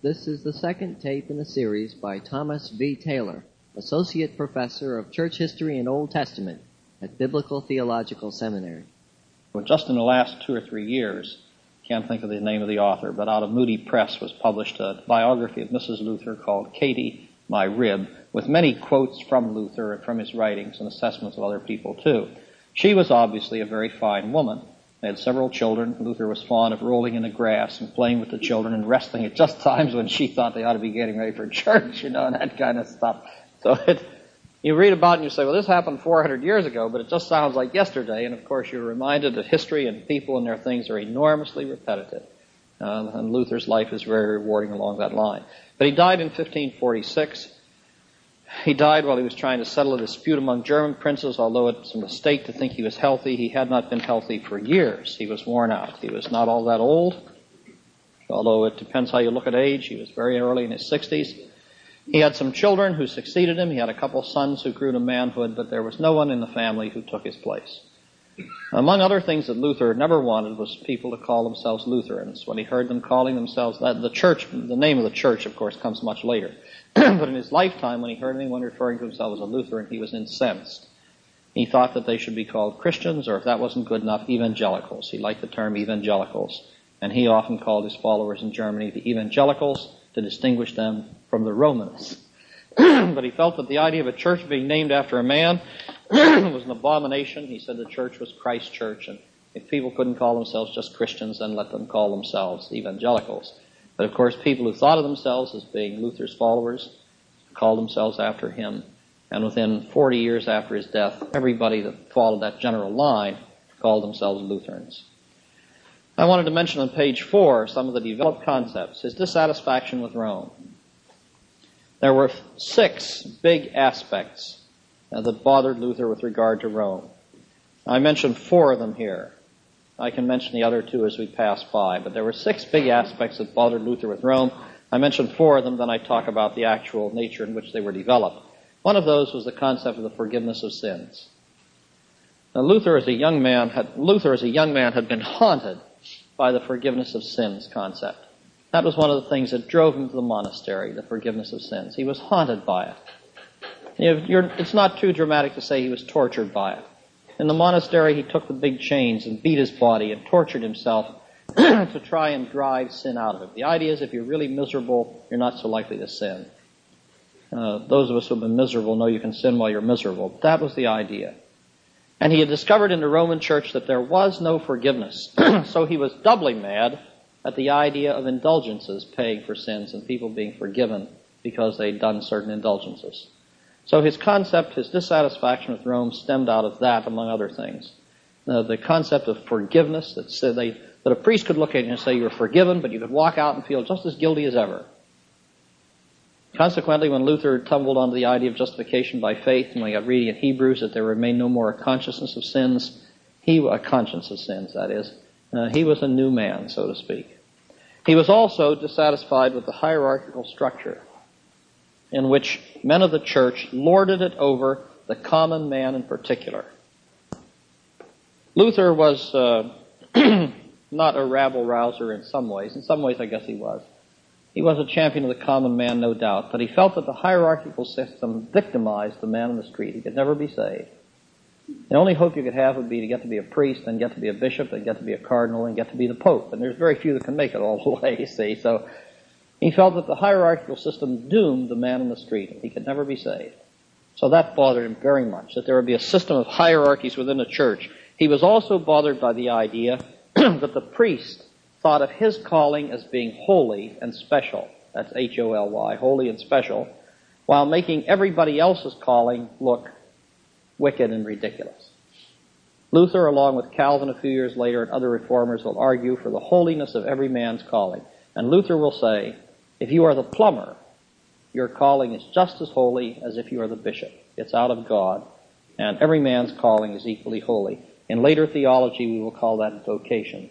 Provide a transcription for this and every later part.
This is the second tape in a series by Thomas V. Taylor, Associate Professor of Church History and Old Testament at Biblical Theological Seminary. Well, just in the last 2 or 3 years, can't think of the name of the author, but out of Moody Press was published a biography of Mrs. Luther called Katie, My Rib, with many quotes from Luther and from his writings and assessments of other people too. She was obviously a very fine woman. They had several children. Luther was fond of rolling in the grass and playing with the children and resting at just times when she thought they ought to be getting ready for church, and that kind of stuff. So you read about it and you say, well, this happened 400 years ago, but it just sounds like yesterday. And of course, you're reminded that history and people and their things are enormously repetitive. And Luther's life is very rewarding along that line. But he died in 1546. He died while he was trying to settle a dispute among German princes, although it's a mistake to think he was healthy. He had not been healthy for years. He was worn out. He was not all that old, although it depends how you look at age. He was very early in his 60s. He had some children who succeeded him. He had a couple sons who grew to manhood, but there was no one in the family who took his place. Among other things that Luther never wanted was people to call themselves Lutherans. When he heard them calling themselves that, the name of the church, of course, comes much later. But in his lifetime, when he heard anyone referring to himself as a Lutheran, he was incensed. He thought that they should be called Christians, or if that wasn't good enough, evangelicals. He liked the term evangelicals. And he often called his followers in Germany the evangelicals to distinguish them from the Romanists. But he felt that the idea of a church being named after a man was an abomination. He said the church was Christ's church, and if people couldn't call themselves just Christians, then let them call themselves evangelicals. But of course, people who thought of themselves as being Luther's followers called themselves after him. And within 40 years after his death, everybody that followed that general line called themselves Lutherans. I wanted to mention on page 4 some of the developed concepts. His dissatisfaction with Rome. There were 6 big aspects that bothered Luther with regard to Rome. I mentioned 4 of them here. I can mention the other 2 as we pass by, but there were 6 big aspects that bothered Luther with Rome. I mentioned 4 of them, then I talk about the actual nature in which they were developed. One of those was the concept of the forgiveness of sins. Now, Luther as a young man had been haunted by the forgiveness of sins concept. That was one of the things that drove him to the monastery, the forgiveness of sins. He was haunted by it. It's not too dramatic to say he was tortured by it. In the monastery, he took the big chains and beat his body and tortured himself to try and drive sin out of it. The idea is if you're really miserable, you're not so likely to sin. Those of us who have been miserable know you can sin while you're miserable. That was the idea. And he had discovered in the Roman church that there was no forgiveness. So he was doubly mad at the idea of indulgences paying for sins and people being forgiven because they'd done certain indulgences. So his concept, his dissatisfaction with Rome stemmed out of that, among other things. The concept of forgiveness, that a priest could look at you and say you're forgiven, but you could walk out and feel just as guilty as ever. Consequently, when Luther tumbled onto the idea of justification by faith, and we got reading in Hebrews that there remained no more a consciousness of sins, a conscience of sins, that is, he was a new man, so to speak. He was also dissatisfied with the hierarchical structure in which men of the church lorded it over the common man in particular. Luther was not a rabble-rouser in some ways. In some ways, I guess he was. He was a champion of the common man, no doubt, but he felt that the hierarchical system victimized the man on the street. He could never be saved. The only hope you could have would be to get to be a priest, then get to be a bishop, then get to be a cardinal, and get to be the pope. And there's very few that can make it all the way, you see. So he felt that the hierarchical system doomed the man on the street, and he could never be saved. So that bothered him very much, that there would be a system of hierarchies within the church. He was also bothered by the idea that the priest thought of his calling as being holy and special. That's H-O-L-Y, holy and special, while making everybody else's calling look wicked and ridiculous. Luther, along with Calvin a few years later and other reformers, will argue for the holiness of every man's calling. And Luther will say, if you are the plumber, your calling is just as holy as if you are the bishop. It's out of God, and every man's calling is equally holy. In later theology, we will call that vocation.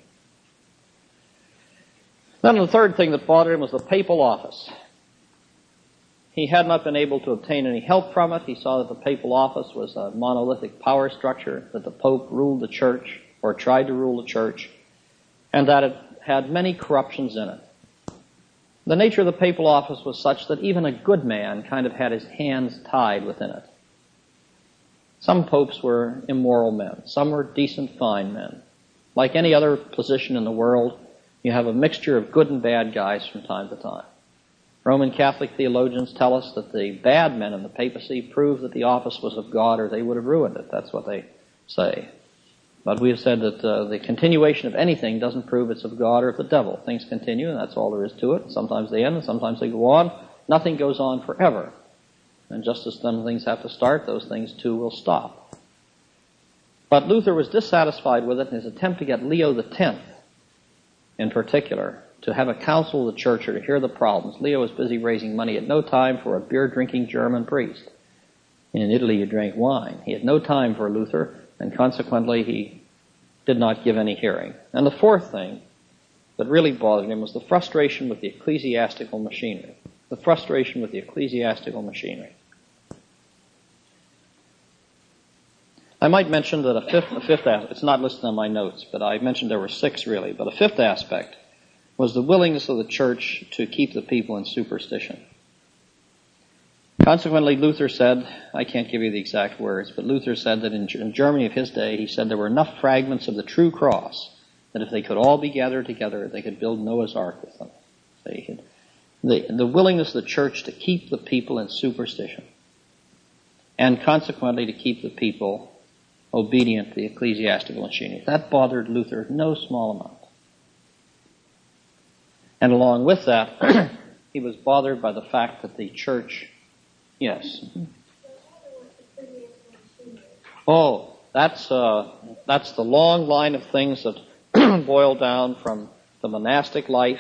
Then the third thing that bothered him was the papal office. He had not been able to obtain any help from it. He saw that the papal office was a monolithic power structure, that the Pope ruled the church, or tried to rule the church, and that it had many corruptions in it. The nature of the papal office was such that even a good man kind of had his hands tied within it. Some popes were immoral men. Some were decent, fine men. Like any other position in the world, you have a mixture of good and bad guys from time to time. Roman Catholic theologians tell us that the bad men in the papacy proved that the office was of God, or they would have ruined it. That's what they say. But we have said that the continuation of anything doesn't prove it's of God or of the devil. Things continue, and that's all there is to it. Sometimes they end, and sometimes they go on. Nothing goes on forever. And just as some things have to start, those things too will stop. But Luther was dissatisfied with it in his attempt to get Leo X, in particular, to have a council of the church or to hear the problems. Leo was busy raising money. He had no time for a beer-drinking German priest. In Italy, you drank wine. He had no time for Luther, and consequently, he did not give any hearing. And the fourth thing that really bothered him was the frustration with the ecclesiastical machinery. The frustration with the ecclesiastical machinery. I might mention that a fifth aspect, it's not listed on my notes, but I mentioned there were 6 really, but a fifth aspect was the willingness of the church to keep the people in superstition. Consequently, Luther said, I can't give you the exact words, but Luther said that in Germany of his day, he said there were enough fragments of the true cross that if they could all be gathered together, they could build Noah's Ark with them. The willingness of the church to keep the people in superstition, and consequently to keep the people obedient to the ecclesiastical machinery. That bothered Luther no small amount. And along with that, he was bothered by the fact that the church, yes. Oh, that's the long line of things that boil down from the monastic life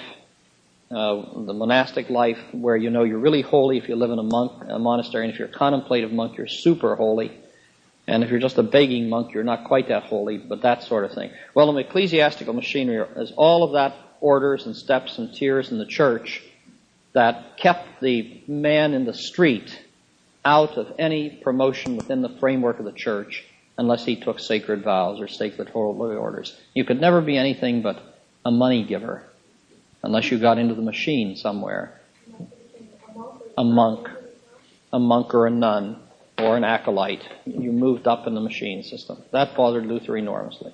where you know you're really holy if you live in a monastery, and if you're a contemplative monk, you're super holy. And if you're just a begging monk, you're not quite that holy, but that sort of thing. Well, in the ecclesiastical machinery is all of that orders and steps and tiers in the church that kept the man in the street out of any promotion within the framework of the church unless he took sacred vows or sacred holy orders. You could never be anything but a money giver unless you got into the machine somewhere. A monk or a nun, or an acolyte. You moved up in the machine system. That bothered Luther enormously.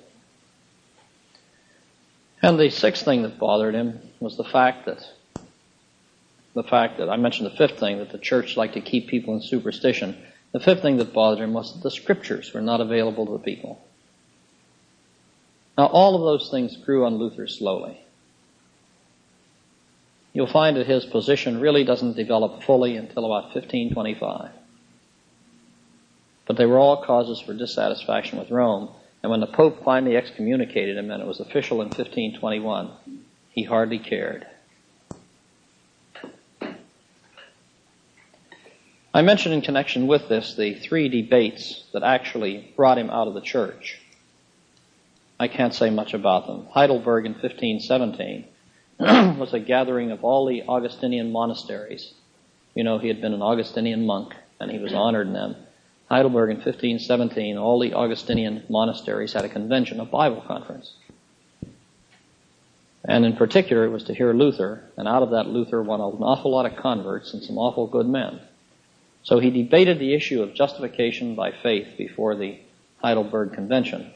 And the 6th thing that bothered him was the fact that I mentioned the 5th thing, that the church liked to keep people in superstition. The 5th thing that bothered him was that the scriptures were not available to the people. Now, all of those things grew on Luther slowly. You'll find that his position really doesn't develop fully until about 1525. But they were all causes for dissatisfaction with Rome. And when the Pope finally excommunicated him, and it was official in 1521, he hardly cared. I mentioned in connection with this the 3 debates that actually brought him out of the church. I can't say much about them. Heidelberg in 1517 was a gathering of all the Augustinian monasteries. You know, he had been an Augustinian monk, and he was honored in them. Heidelberg in 1517, all the Augustinian monasteries had a convention, a Bible conference. And in particular, it was to hear Luther, and out of that Luther won an awful lot of converts and some awful good men. So he debated the issue of justification by faith before the Heidelberg Convention.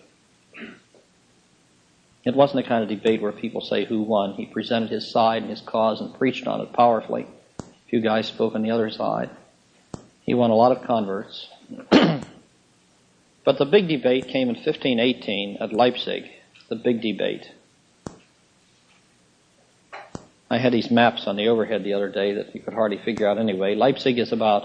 It wasn't the kind of debate where people say who won. He presented his side and his cause and preached on it powerfully. A few guys spoke on the other side. He won a lot of converts. But the big debate came in 1518 at Leipzig, the big debate. I had these maps on the overhead the other day that you could hardly figure out anyway. Leipzig is about,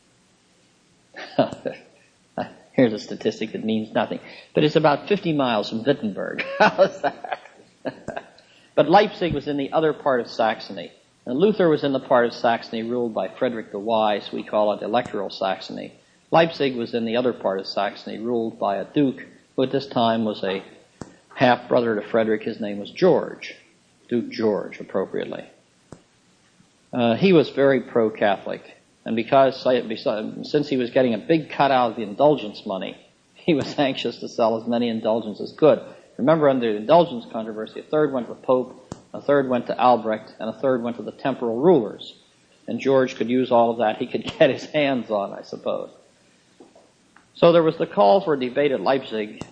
here's a statistic that means nothing, but it's about 50 miles from Wittenberg. How's that? But Leipzig was in the other part of Saxony. And Luther was in the part of Saxony ruled by Frederick the Wise. We call it Electoral Saxony. Leipzig was in the other part of Saxony ruled by a duke who at this time was a half-brother to Frederick. His name was George, Duke George, appropriately. He was very pro-Catholic. And since he was getting a big cut out of the indulgence money, he was anxious to sell as many indulgences as could. Remember, under the indulgence controversy, a third went to the Pope, a third went to Albrecht, and a third went to the temporal rulers. And George could use all of that he could get his hands on, I suppose. So there was the call for a debate at Leipzig.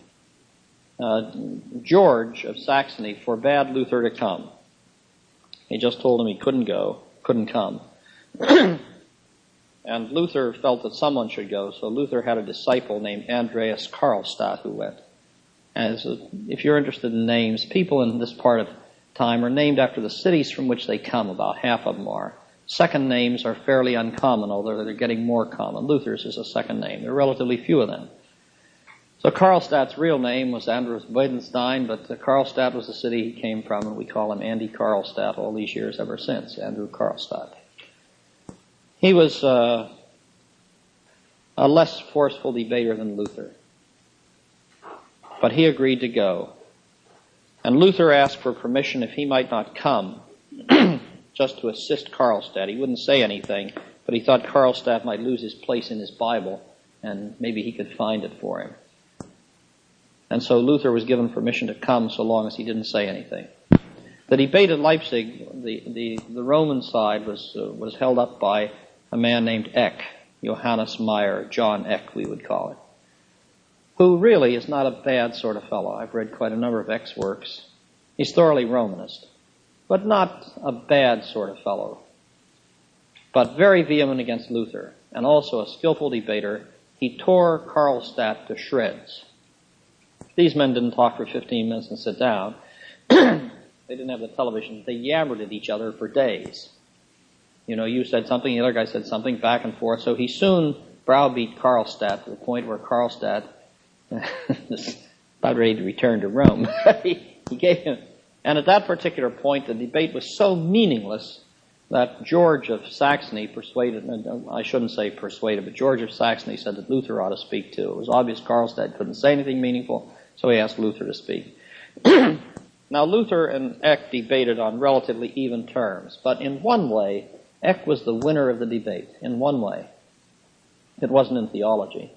George of Saxony forbade Luther to come. He just told him he couldn't come. And Luther felt that someone should go, so Luther had a disciple named Andreas Karlstadt who went. And if you're interested in names, people in this part of time are named after the cities from which they come, about half of them are. Second names are fairly uncommon, although they're getting more common. Luther's is a second name. There are relatively few of them. So Karlstadt's real name was Andreas Bodenstein, but Karlstadt was the city he came from, and we call him Andy Karlstadt all these years ever since, Andrew Karlstadt. He was a less forceful debater than Luther, but he agreed to go. And Luther asked for permission if he might not come, just to assist Karlstadt. He wouldn't say anything, but he thought Karlstadt might lose his place in his Bible, and maybe he could find it for him. And so Luther was given permission to come so long as he didn't say anything. The debate at Leipzig, the Roman side was held up by a man named Eck, Johannes Meyer, John Eck we would call it, who really is not a bad sort of fellow. I've read quite a number of Eck's works. He's thoroughly Romanist, but not a bad sort of fellow, but very vehement against Luther, and also a skillful debater. He tore Karlstadt to shreds. These men didn't talk for 15 minutes and sit down. They didn't have the television. They yammered at each other for days. You know, you said something, the other guy said something, back and forth. So he soon browbeat Karlstadt to the point where Karlstadt was about ready to return to Rome. he gave him, and at that particular point, the debate was so meaningless that George of Saxony persuaded, I shouldn't say persuaded, but George of Saxony said that Luther ought to speak too. It was obvious Karlstadt couldn't say anything meaningful, so he asked Luther to speak. Now, Luther and Eck debated on relatively even terms, but in one way, Eck was the winner of the debate, in one way. It wasn't in theology.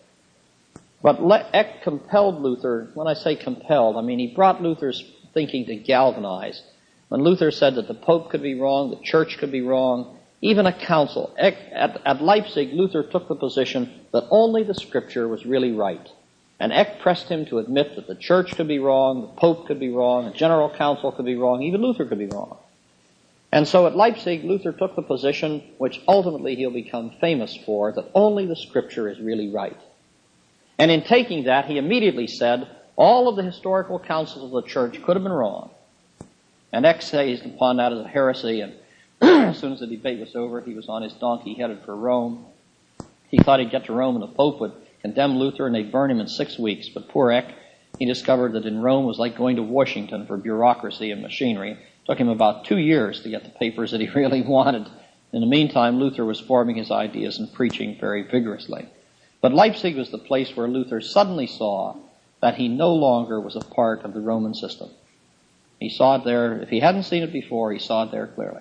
But Eck compelled Luther. When I say compelled, I mean he brought Luther's thinking to galvanize. When Luther said that the Pope could be wrong, the Church could be wrong, even a council. At Leipzig, Luther took the position that only the Scripture was really right. And Eck pressed him to admit that the Church could be wrong, the Pope could be wrong, the General Council could be wrong, even Luther could be wrong. And so at Leipzig, Luther took the position, which ultimately he'll become famous for, that only the Scripture is really right. And in taking that, he immediately said, all of the historical councils of the Church could have been wrong. And Eck seized upon that as a heresy, and as soon as the debate was over, he was on his donkey headed for Rome. He thought he'd get to Rome and the Pope would condemn Luther and they'd burn him in 6 weeks. But poor Eck, he discovered that in Rome was like going to Washington for bureaucracy and machinery. It took him about 2 years to get the papers that he really wanted. In the meantime, Luther was forming his ideas and preaching very vigorously. But Leipzig was the place where Luther suddenly saw that he no longer was a part of the Roman system. He saw it there. If he hadn't seen it before, he saw it there clearly.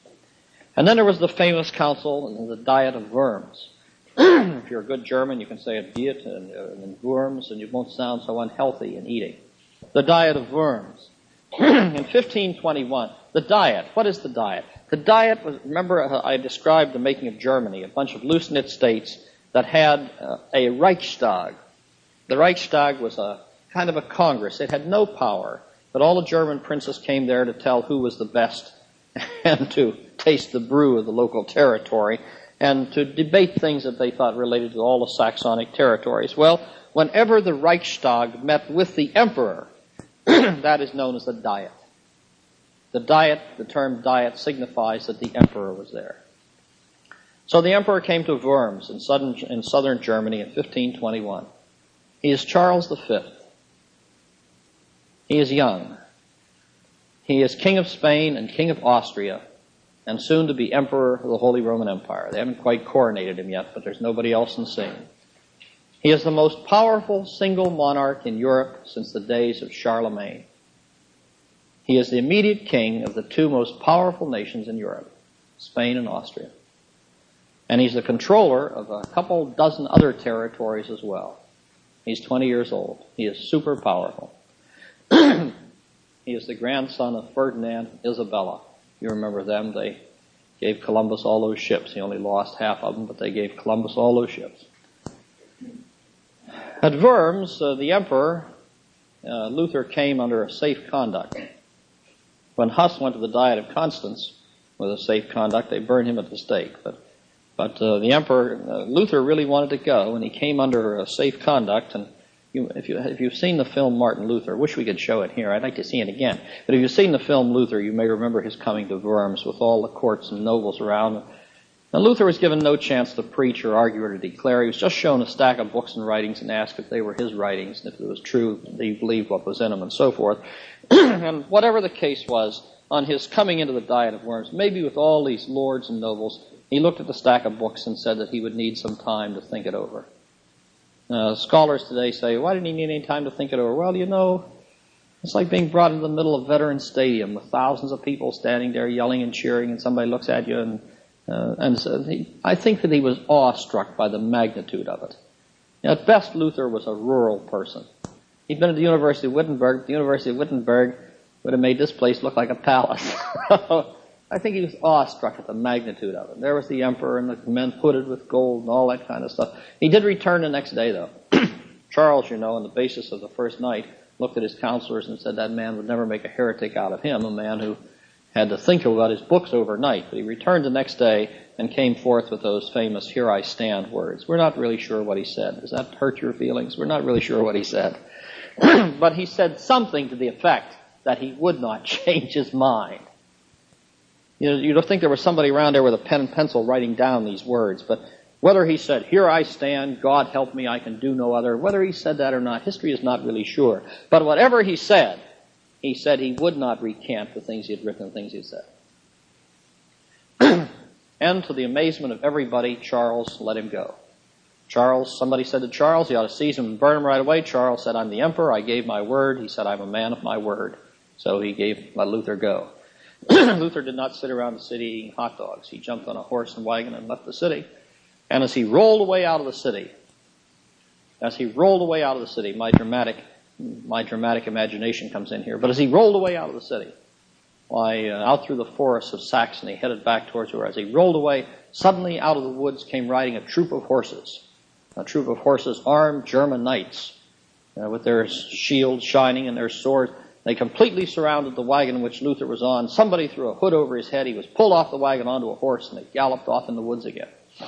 And then there was the famous council, the Diet of Worms. If you're a good German, you can say a Diet and Worms, and you won't sound so unhealthy in eating. The Diet of Worms. In 1521, the Diet. What is the Diet? The Diet was, remember I described the making of Germany, a bunch of loose-knit states that had a Reichstag. The Reichstag was a kind of a congress. It had no power, but all the German princes came there to tell who was the best and to taste the brew of the local territory and to debate things that they thought related to all the Saxonic territories. Well, whenever the Reichstag met with the emperor, that is known as the Diet. The Diet, the term Diet, signifies that the emperor was there. So the emperor came to Worms in southern Germany in 1521. He is Charles V. He is young. He is king of Spain and king of Austria, and soon to be emperor of the Holy Roman Empire. They haven't quite coronated him yet, but there's nobody else in the scene. He is the most powerful single monarch in Europe since the days of Charlemagne. He is the immediate king of the two most powerful nations in Europe, Spain and Austria. And he's the controller of a couple dozen other territories as well. He's 20 years old. He is super powerful. He is the grandson of Ferdinand and Isabella. You remember them. They gave Columbus all those ships. He only lost half of them, but they gave Columbus all those ships. At Worms, the emperor, Luther came under a safe conduct. When Huss went to the Diet of Constance with a safe conduct, they burned him at the stake. But the emperor, Luther really wanted to go, and he came under a safe conduct. And if you've seen the film Martin Luther, wish we could show it here. I'd like to see it again. But if you've seen the film Luther, you may remember his coming to Worms with all the courts and nobles around. Now, Luther was given no chance to preach or argue or to declare. He was just shown a stack of books and writings and asked if they were his writings, and if it was true that he believed what was in them, and so forth. And whatever the case was, on his coming into the Diet of Worms, maybe with all these lords and nobles, he looked at the stack of books and said that he would need some time to think it over. Scholars today say, why didn't he need any time to think it over? Well, you know, it's like being brought into the middle of Veterans Stadium with thousands of people standing there yelling and cheering, and somebody looks at you and so I think that he was awestruck by the magnitude of it. At best, Luther was a rural person. He'd been at the University of Wittenberg. The University of Wittenberg would have made this place look like a palace. I think he was awestruck at the magnitude of it. There was the emperor and the men hooded with gold and all that kind of stuff. He did return the next day, though. Charles, you know, on the basis of the first night, looked at his counselors and said that man would never make a heretic out of him, a man who had to think about his books overnight. But he returned the next day and came forth with those famous "Here I stand" words. We're not really sure what he said. Does that hurt your feelings? We're not really sure what he said. But he said something to the effect that he would not change his mind. You know, you'd think there was somebody around there with a pen and pencil writing down these words, but whether he said, "Here I stand, God help me, I can do no other," whether he said that or not, history is not really sure. But whatever he said he would not recant the things he had written and things he had said. And to the amazement of everybody, Charles let him go. Somebody said to Charles, he ought to seize him and burn him right away. Charles said, "I'm the emperor, I gave my word." He said, "I'm a man of my word." So he let Luther go. Luther did not sit around the city eating hot dogs. He jumped on a horse and wagon and left the city. And as he rolled away out of the city, my dramatic imagination comes in here, but as he rolled away out of the city, out through the forests of Saxony, headed back towards where, as he rolled away, suddenly out of the woods came riding a troop of horses armed German knights, with their shields shining and their swords. They completely surrounded the wagon in which Luther was on. Somebody threw a hood over his head. He was pulled off the wagon onto a horse, and they galloped off in the woods again.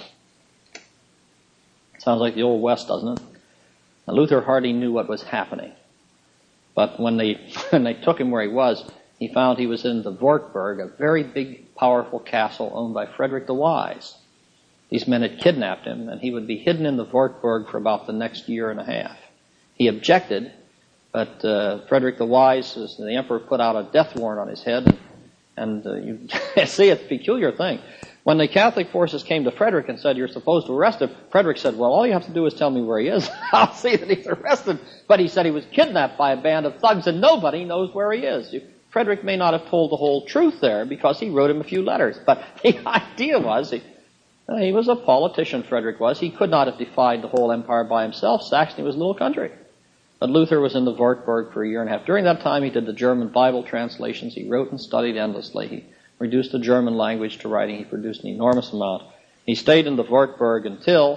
Sounds like the Old West, doesn't it? Now, Luther hardly knew what was happening. But when they took him where he was, he found he was in the Wartburg, a very big, powerful castle owned by Frederick the Wise. These men had kidnapped him, and he would be hidden in the Wartburg for about the next year and a half. He objected, but Frederick the Wise, the emperor, put out a death warrant on his head. And you see, it's a peculiar thing. When the Catholic forces came to Frederick and said, "You're supposed to arrest him," Frederick said, "Well, all you have to do is tell me where he is. I'll see that he's arrested." But he said he was kidnapped by a band of thugs and nobody knows where he is. Frederick may not have told the whole truth there because he wrote him a few letters. But the idea was, he was a politician, Frederick was. He could not have defied the whole empire by himself. Saxony was a little country. But Luther was in the Wartburg for a year and a half. During that time, he did the German Bible translations. He wrote and studied endlessly. He reduced the German language to writing. He produced an enormous amount. He stayed in the Wartburg until,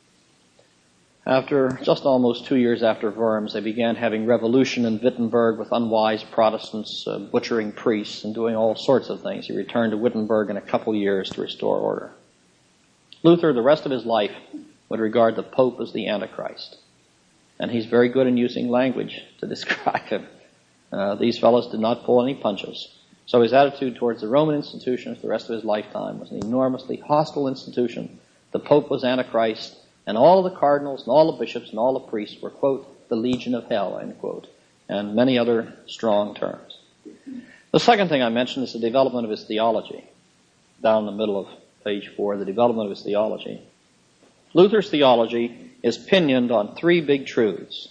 after just almost 2 years after Worms, they began having revolution in Wittenberg with unwise Protestants butchering priests and doing all sorts of things. He returned to Wittenberg in a couple years to restore order. Luther, the rest of his life, would regard the Pope as the Antichrist. And he's very good in using language to describe him. These fellows did not pull any punches. So his attitude towards the Roman institution for the rest of his lifetime was an enormously hostile institution. The Pope was Antichrist, and all of the cardinals and all the bishops and all the priests were, quote, "the legion of hell," end quote, and many other strong terms. The second thing I mentioned is the development of his theology. Down in the middle of page 4, the development of his theology. Luther's theology is pinioned on three big truths.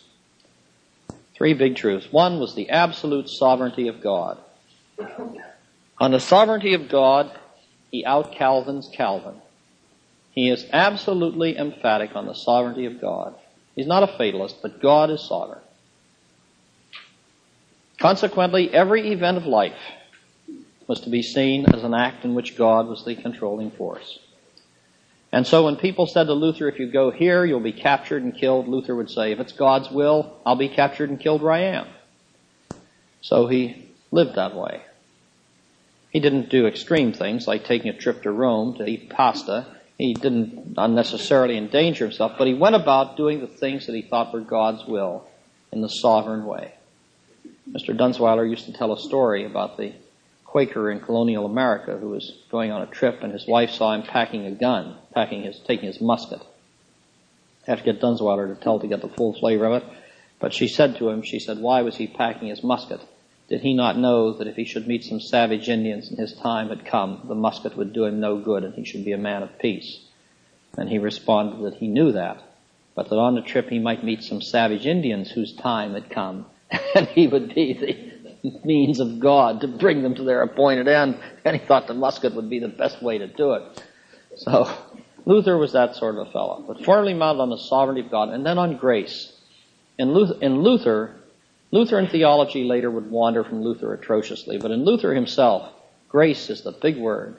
One was the absolute sovereignty of God. On the sovereignty of God, he out-Calvins Calvin. He is absolutely emphatic on the sovereignty of God. He's not a fatalist, but God is sovereign. Consequently, every event of life was to be seen as an act in which God was the controlling force. And so when people said to Luther, if you go here, you'll be captured and killed, Luther would say, if it's God's will, I'll be captured and killed where I am. So he lived that way. He didn't do extreme things like taking a trip to Rome to eat pasta. He didn't unnecessarily endanger himself, but he went about doing the things that he thought were God's will in the sovereign way. Mr. Dunsweiler used to tell a story about the Quaker in colonial America who was going on a trip, and his wife saw him packing a gun, taking his musket. I have to get Dunsweiler to get the full flavor of it. But she said to him, why was he packing his musket? Did he not know that if he should meet some savage Indians and his time had come, the musket would do him no good and he should be a man of peace? And he responded that he knew that, but that on the trip he might meet some savage Indians whose time had come, and he would be the means of God to bring them to their appointed end, and he thought the musket would be the best way to do it. So Luther was that sort of a fellow, but firmly mounted on the sovereignty of God, and then on grace. In Lutheran theology later would wander from Luther atrociously, but in Luther himself, grace is the big word.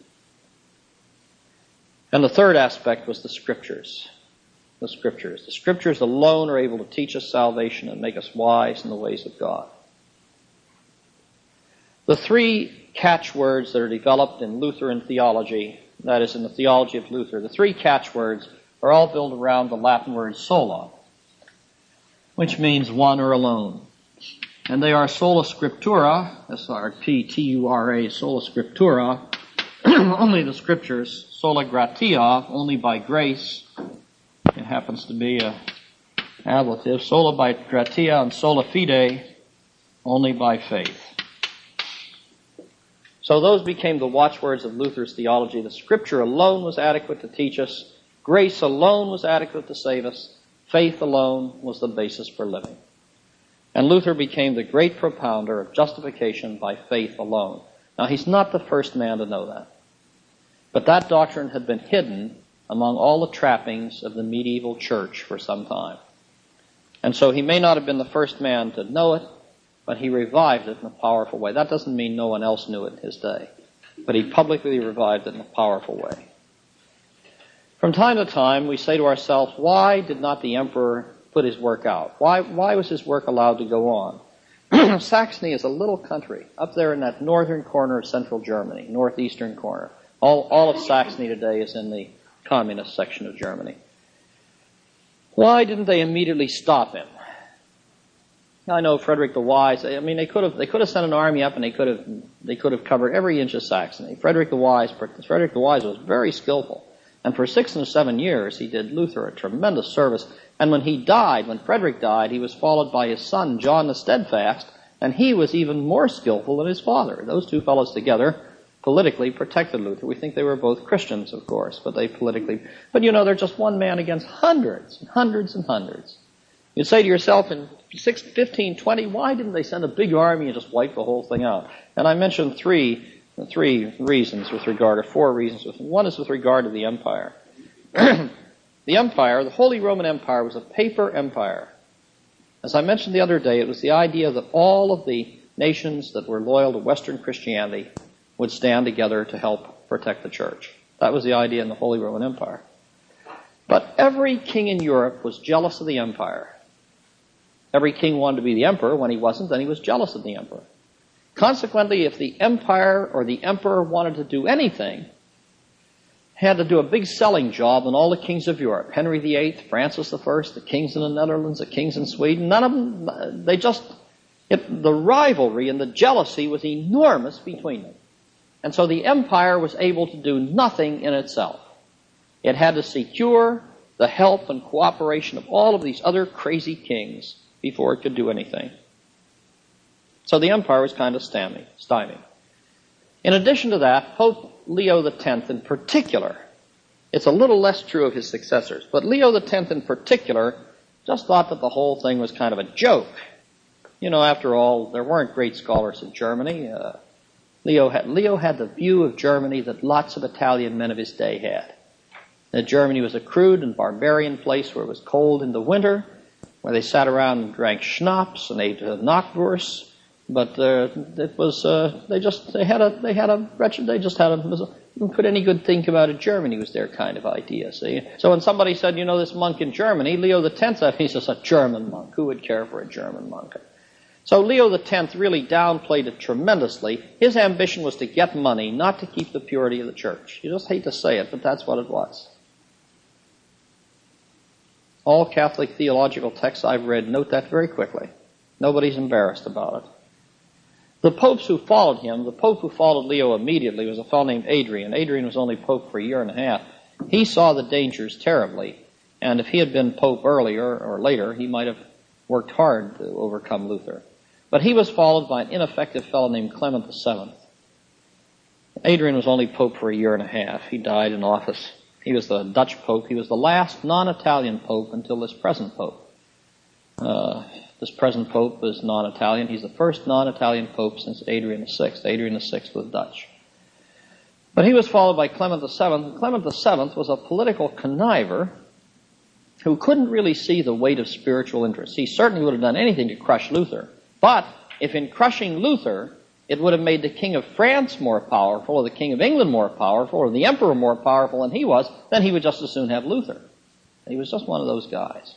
And the third aspect was the Scriptures. The Scriptures. The Scriptures alone are able to teach us salvation and make us wise in the ways of God. The three catchwords that are developed in Lutheran theology, that is, in the theology of Luther, the three catchwords are all built around the Latin word sola, which means one or alone. And they are sola scriptura, S-R-P-T-U-R-A, sola scriptura, only the Scriptures, sola gratia, only by grace. It happens to be a ablative, sola by gratia, and sola fide, only by faith. So those became the watchwords of Luther's theology. The Scripture alone was adequate to teach us. Grace alone was adequate to save us. Faith alone was the basis for living. And Luther became the great propounder of justification by faith alone. Now, he's not the first man to know that. But that doctrine had been hidden among all the trappings of the medieval church for some time. And so he may not have been the first man to know it, but he revived it in a powerful way. That doesn't mean no one else knew it in his day, but he publicly revived it in a powerful way. From time to time, we say to ourselves, why did not the emperor put his work out? Why was his work allowed to go on? Saxony is a little country up there in that northern corner of central Germany, northeastern corner. All of Saxony today is in the communist section of Germany. Why didn't they immediately stop him? I know Frederick the Wise. They could have sent an army up and they could have covered every inch of Saxony. Frederick the Wise was very skillful. And for 6 or 7 years, he did Luther a tremendous service. And when Frederick died, he was followed by his son, John the Steadfast, and he was even more skillful than his father. Those two fellows together politically protected Luther. We think they were both Christians, of course, but they're just one man against hundreds and hundreds and hundreds. You'd say to yourself in 1520, why didn't they send a big army and just wipe the whole thing out? And I mentioned three reasons with regard, or 4 reasons. One is with regard to the empire. The empire, the Holy Roman Empire, was a paper empire. As I mentioned the other day, it was the idea that all of the nations that were loyal to Western Christianity would stand together to help protect the church. That was the idea in the Holy Roman Empire. But every king in Europe was jealous of the empire. Every king wanted to be the emperor. When he wasn't, then he was jealous of the emperor. Consequently, if the empire or the emperor wanted to do anything, he had to do a big selling job on all the kings of Europe. Henry VIII, Francis I, the kings in the Netherlands, the kings in Sweden. None of them, the rivalry and the jealousy was enormous between them. And so the empire was able to do nothing in itself. It had to secure the help and cooperation of all of these other crazy kings before it could do anything. So the empire was kind of stymied. In addition to that, Pope Leo X in particular, it's a little less true of his successors, but Leo X in particular just thought that the whole thing was kind of a joke. After all, there weren't great scholars in Germany. Leo had the view of Germany that lots of Italian men of his day had. That Germany was a crude and barbarian place where it was cold in the winter, where they sat around and drank schnapps and ate knockwurst, But it was they had a wretched, could any good thing come out of Germany was their kind of idea, see. So when somebody said, this monk in Germany, Leo X, he says, a German monk. Who would care for a German monk? So Leo X really downplayed it tremendously. His ambition was to get money, not to keep the purity of the church. You just hate to say it, but that's what it was. All Catholic theological texts I've read note that very quickly. Nobody's embarrassed about it. The popes who followed him, the pope who followed Leo immediately was a fellow named Adrian. Adrian was only pope for a year and a half. He saw the dangers terribly, and if he had been pope earlier or later, he might have worked hard to overcome Luther. But he was followed by an ineffective fellow named Clement VII. Adrian was only pope for a year and a half. He died in office. He was the Dutch pope. He was the last non-Italian pope until this present pope. This present pope is non-Italian. He's the first non-Italian pope since Adrian VI. Adrian VI was Dutch. But he was followed by Clement VII. Clement VII was a political conniver who couldn't really see the weight of spiritual interests. He certainly would have done anything to crush Luther. But if in crushing Luther, it would have made the King of France more powerful, or the King of England more powerful, or the Emperor more powerful than he was, then he would just as soon have Luther. He was just one of those guys.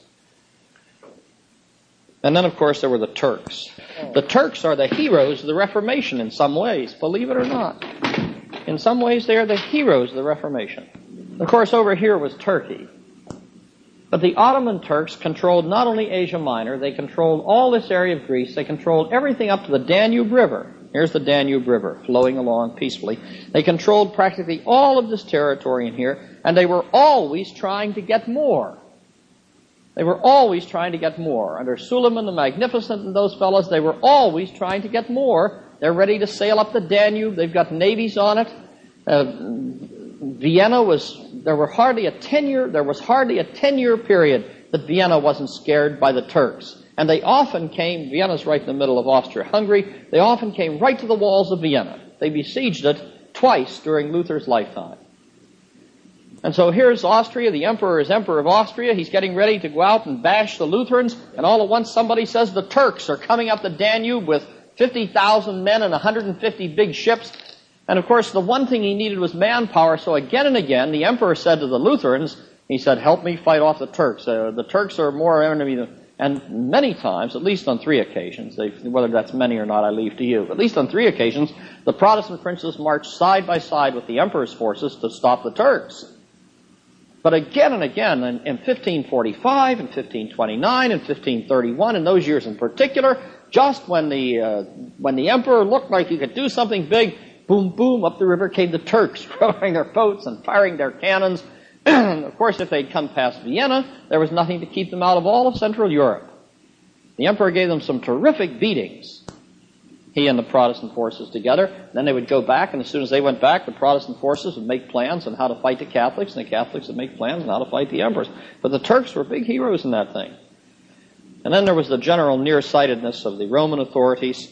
And then, of course, there were the Turks. The Turks are the heroes of the Reformation in some ways, believe it or not. In some ways, they are the heroes of the Reformation. Of course, over here was Turkey. But the Ottoman Turks controlled not only Asia Minor, they controlled all this area of Greece, they controlled everything up to the Danube River. Here's the Danube River flowing along peacefully. They controlled practically all of this territory in here, and they were always trying to get more. They were always trying to get more. Under Suleiman the Magnificent and those fellows, they were always trying to get more. They're ready to sail up the Danube. They've got navies on it. Vienna there was hardly a 10-year period that Vienna wasn't scared by the Turks. And they often came, Vienna's right in the middle of Austria-Hungary, they often came right to the walls of Vienna. They besieged it twice during Luther's lifetime. And so here's Austria, the emperor is Emperor of Austria, he's getting ready to go out and bash the Lutherans, and all at once somebody says the Turks are coming up the Danube with 50,000 men and 150 big ships. And of course the one thing he needed was manpower, so again and again the emperor said to the Lutherans, he said, help me fight off the Turks. The Turks are more enemy than... And many times, at least on 3 occasions, whether that's many or not, I leave to you. At least on 3 occasions, the Protestant princes marched side by side with the emperor's forces to stop the Turks. But again and again, in 1545, and 1529, and 1531, in those years in particular, just when the emperor looked like he could do something big, boom, boom, up the river came the Turks, rowing their boats and firing their cannons. Of course, if they'd come past Vienna, there was nothing to keep them out of all of Central Europe. The emperor gave them some terrific beatings, he and the Protestant forces together. Then they would go back, and as soon as they went back, the Protestant forces would make plans on how to fight the Catholics, and the Catholics would make plans on how to fight the emperors. But the Turks were big heroes in that thing. And then there was the general nearsightedness of the Roman authorities,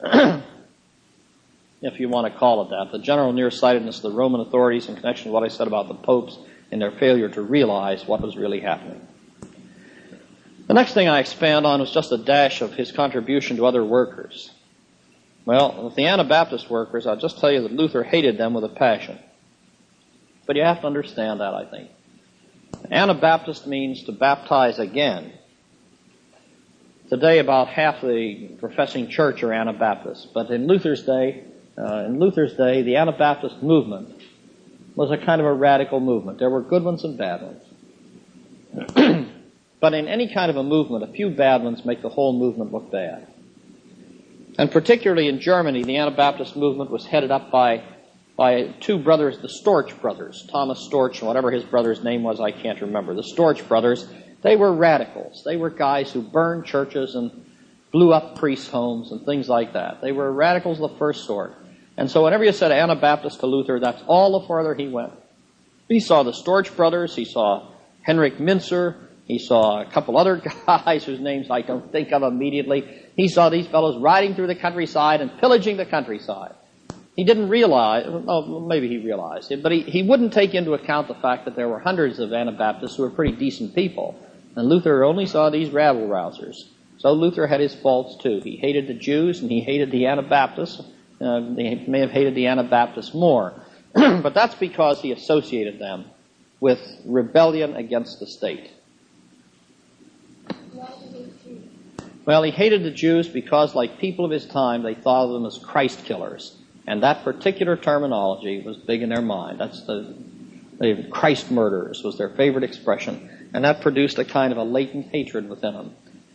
if you want to call it that, the general nearsightedness of the Roman authorities in connection with what I said about the popes and their failure to realize what was really happening. The next thing I expand on was just a dash of his contribution to other workers. Well, with the Anabaptist workers, I'll just tell you that Luther hated them with a passion. But you have to understand that, I think. Anabaptist means to baptize again. Today, about half the professing church are Anabaptists. But in Luther's day, the Anabaptist movement was a kind of a radical movement. There were good ones and bad ones. But in any kind of a movement, a few bad ones make the whole movement look bad. And particularly in Germany, the Anabaptist movement was headed up by 2 brothers, the Storch brothers, Thomas Storch, and whatever his brother's name was, I can't remember. The Storch brothers, they were radicals. They were guys who burned churches and blew up priests' homes and things like that. They were radicals of the first sort. And so whenever you said Anabaptist to Luther, that's all the farther he went. He saw the Storch brothers, he saw Henrik Minzer, he saw a couple other guys whose names I don't think of immediately. He saw these fellows riding through the countryside and pillaging the countryside. He didn't realize, maybe he realized it, but he wouldn't take into account the fact that there were hundreds of Anabaptists who were pretty decent people. And Luther only saw these rabble-rousers. So Luther had his faults too. He hated the Jews and he hated the Anabaptists. He may have hated the Anabaptists more. But that's because he associated them with rebellion against the state. Well, he hated the Jews because, like people of his time, they thought of them as Christ killers. And that particular terminology was big in their mind. That's the Christ murderers was their favorite expression. And that produced a kind of a latent hatred within them.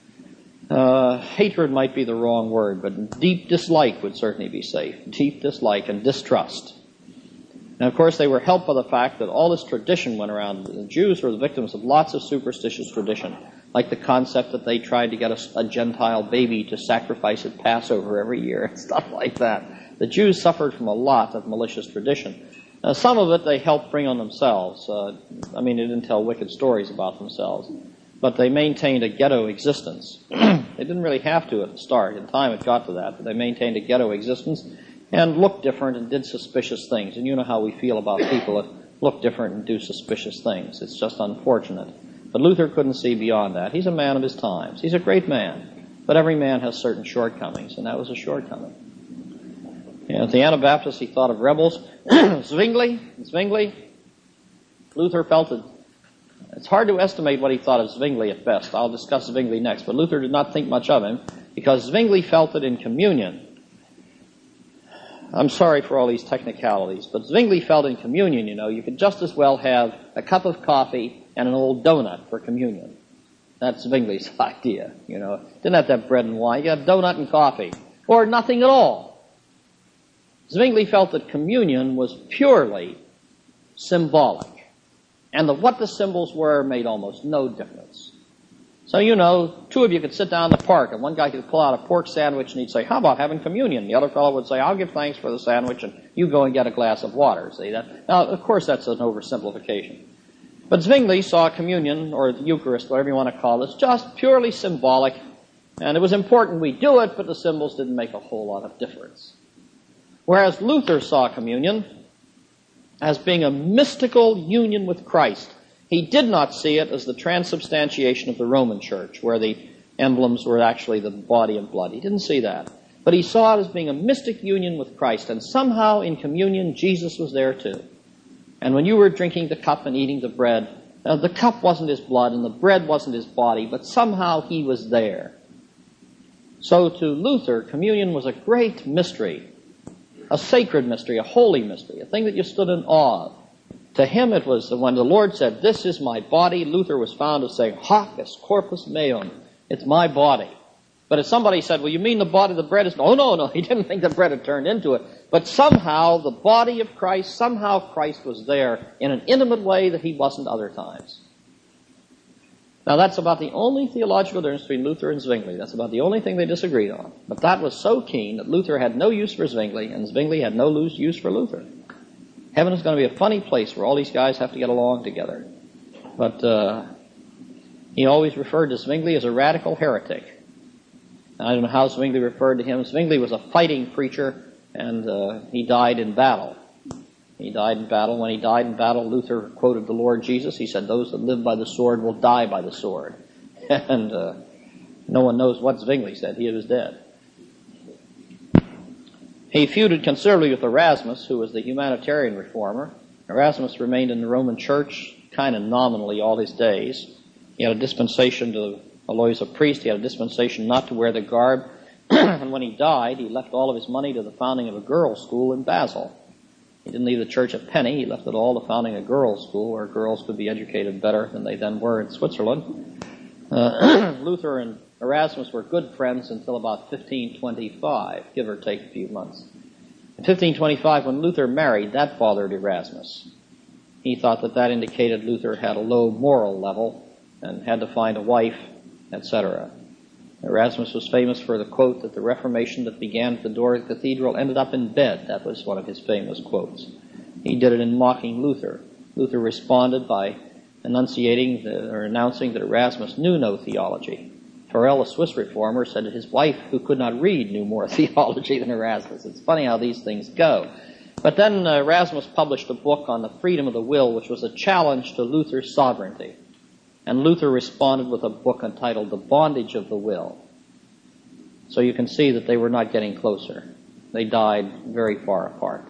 Hatred might be the wrong word, but deep dislike would certainly be safe. Deep dislike and distrust. And of course, they were helped by the fact that all this tradition went around. The Jews were the victims of lots of superstitious tradition, like the concept that they tried to get a Gentile baby to sacrifice at Passover every year and stuff like that. The Jews suffered from a lot of malicious tradition. Some of it they helped bring on themselves. They didn't tell wicked stories about themselves, but they maintained a ghetto existence. They didn't really have to at the start. In time it got to that, but they maintained a ghetto existence and looked different and did suspicious things. And you know how we feel about people that look different and do suspicious things. It's just unfortunate. But Luther couldn't see beyond that. He's a man of his times. He's a great man. But every man has certain shortcomings, and that was a shortcoming. The Anabaptists, he thought of rebels. Zwingli. Luther felt that it's hard to estimate what he thought of Zwingli at best. I'll discuss Zwingli next. But Luther did not think much of him because Zwingli felt that in communion, I'm sorry for all these technicalities, but Zwingli felt in communion, you could just as well have a cup of coffee and an old donut for communion. That's Zwingli's idea, Didn't have to have bread and wine. You have donut and coffee. Or nothing at all. Zwingli felt that communion was purely symbolic. And that what the symbols were made almost no difference. So, two of you could sit down in the park, and one guy could pull out a pork sandwich, and he'd say, how about having communion? The other fellow would say, I'll give thanks for the sandwich, and you go and get a glass of water. See that? Now, of course, that's an oversimplification. But Zwingli saw communion, or the Eucharist, whatever you want to call it, as just purely symbolic, and it was important we do it, but the symbols didn't make a whole lot of difference. Whereas Luther saw communion as being a mystical union with Christ. He did not see it as the transubstantiation of the Roman Church, where the emblems were actually the body and blood. He didn't see that. But he saw it as being a mystic union with Christ, and somehow in communion, Jesus was there too. And when you were drinking the cup and eating the bread, the cup wasn't his blood and the bread wasn't his body, but somehow he was there. So to Luther, communion was a great mystery, a sacred mystery, a holy mystery, a thing that you stood in awe of. To him it was when the Lord said, this is my body, Luther was found as saying, hoc est corpus meum, it's my body. But if somebody said, well, you mean the body, the bread is... Oh, no, he didn't think the bread had turned into it. But somehow the body of Christ, somehow Christ was there in an intimate way that he wasn't other times. Now that's about the only theological difference between Luther and Zwingli. That's about the only thing they disagreed on. But that was so keen that Luther had no use for Zwingli, and Zwingli had no use for Luther. Heaven is going to be a funny place where all these guys have to get along together. But he always referred to Zwingli as a radical heretic. I don't know how Zwingli referred to him. Zwingli was a fighting preacher, and he died in battle. He died in battle. When he died in battle, Luther quoted the Lord Jesus. He said, those that live by the sword will die by the sword. And no one knows what Zwingli said. He was dead. He feuded considerably with Erasmus, who was the humanitarian reformer. Erasmus remained in the Roman Church kind of nominally all his days. He had a dispensation to, although he was a priest, he had a dispensation not to wear the garb. And when he died, he left all of his money to the founding of a girls' school in Basel. He didn't leave the church a penny. He left it all to founding a girls' school where girls could be educated better than they then were in Switzerland. Luther and Erasmus were good friends until about 1525, give or take a few months. In 1525, when Luther married, that bothered Erasmus. He thought that indicated Luther had a low moral level and had to find a wife, etc. Erasmus was famous for the quote that the Reformation that began at the door of the cathedral ended up in bed. That was one of his famous quotes. He did it in mocking Luther. Luther responded by announcing that Erasmus knew no theology. Farel, the Swiss reformer, said that his wife, who could not read, knew more theology than Erasmus. It's funny how these things go. But then Erasmus published a book on the freedom of the will, which was a challenge to Luther's sovereignty. And Luther responded with a book entitled The Bondage of the Will. So you can see that they were not getting closer. They died very far apart.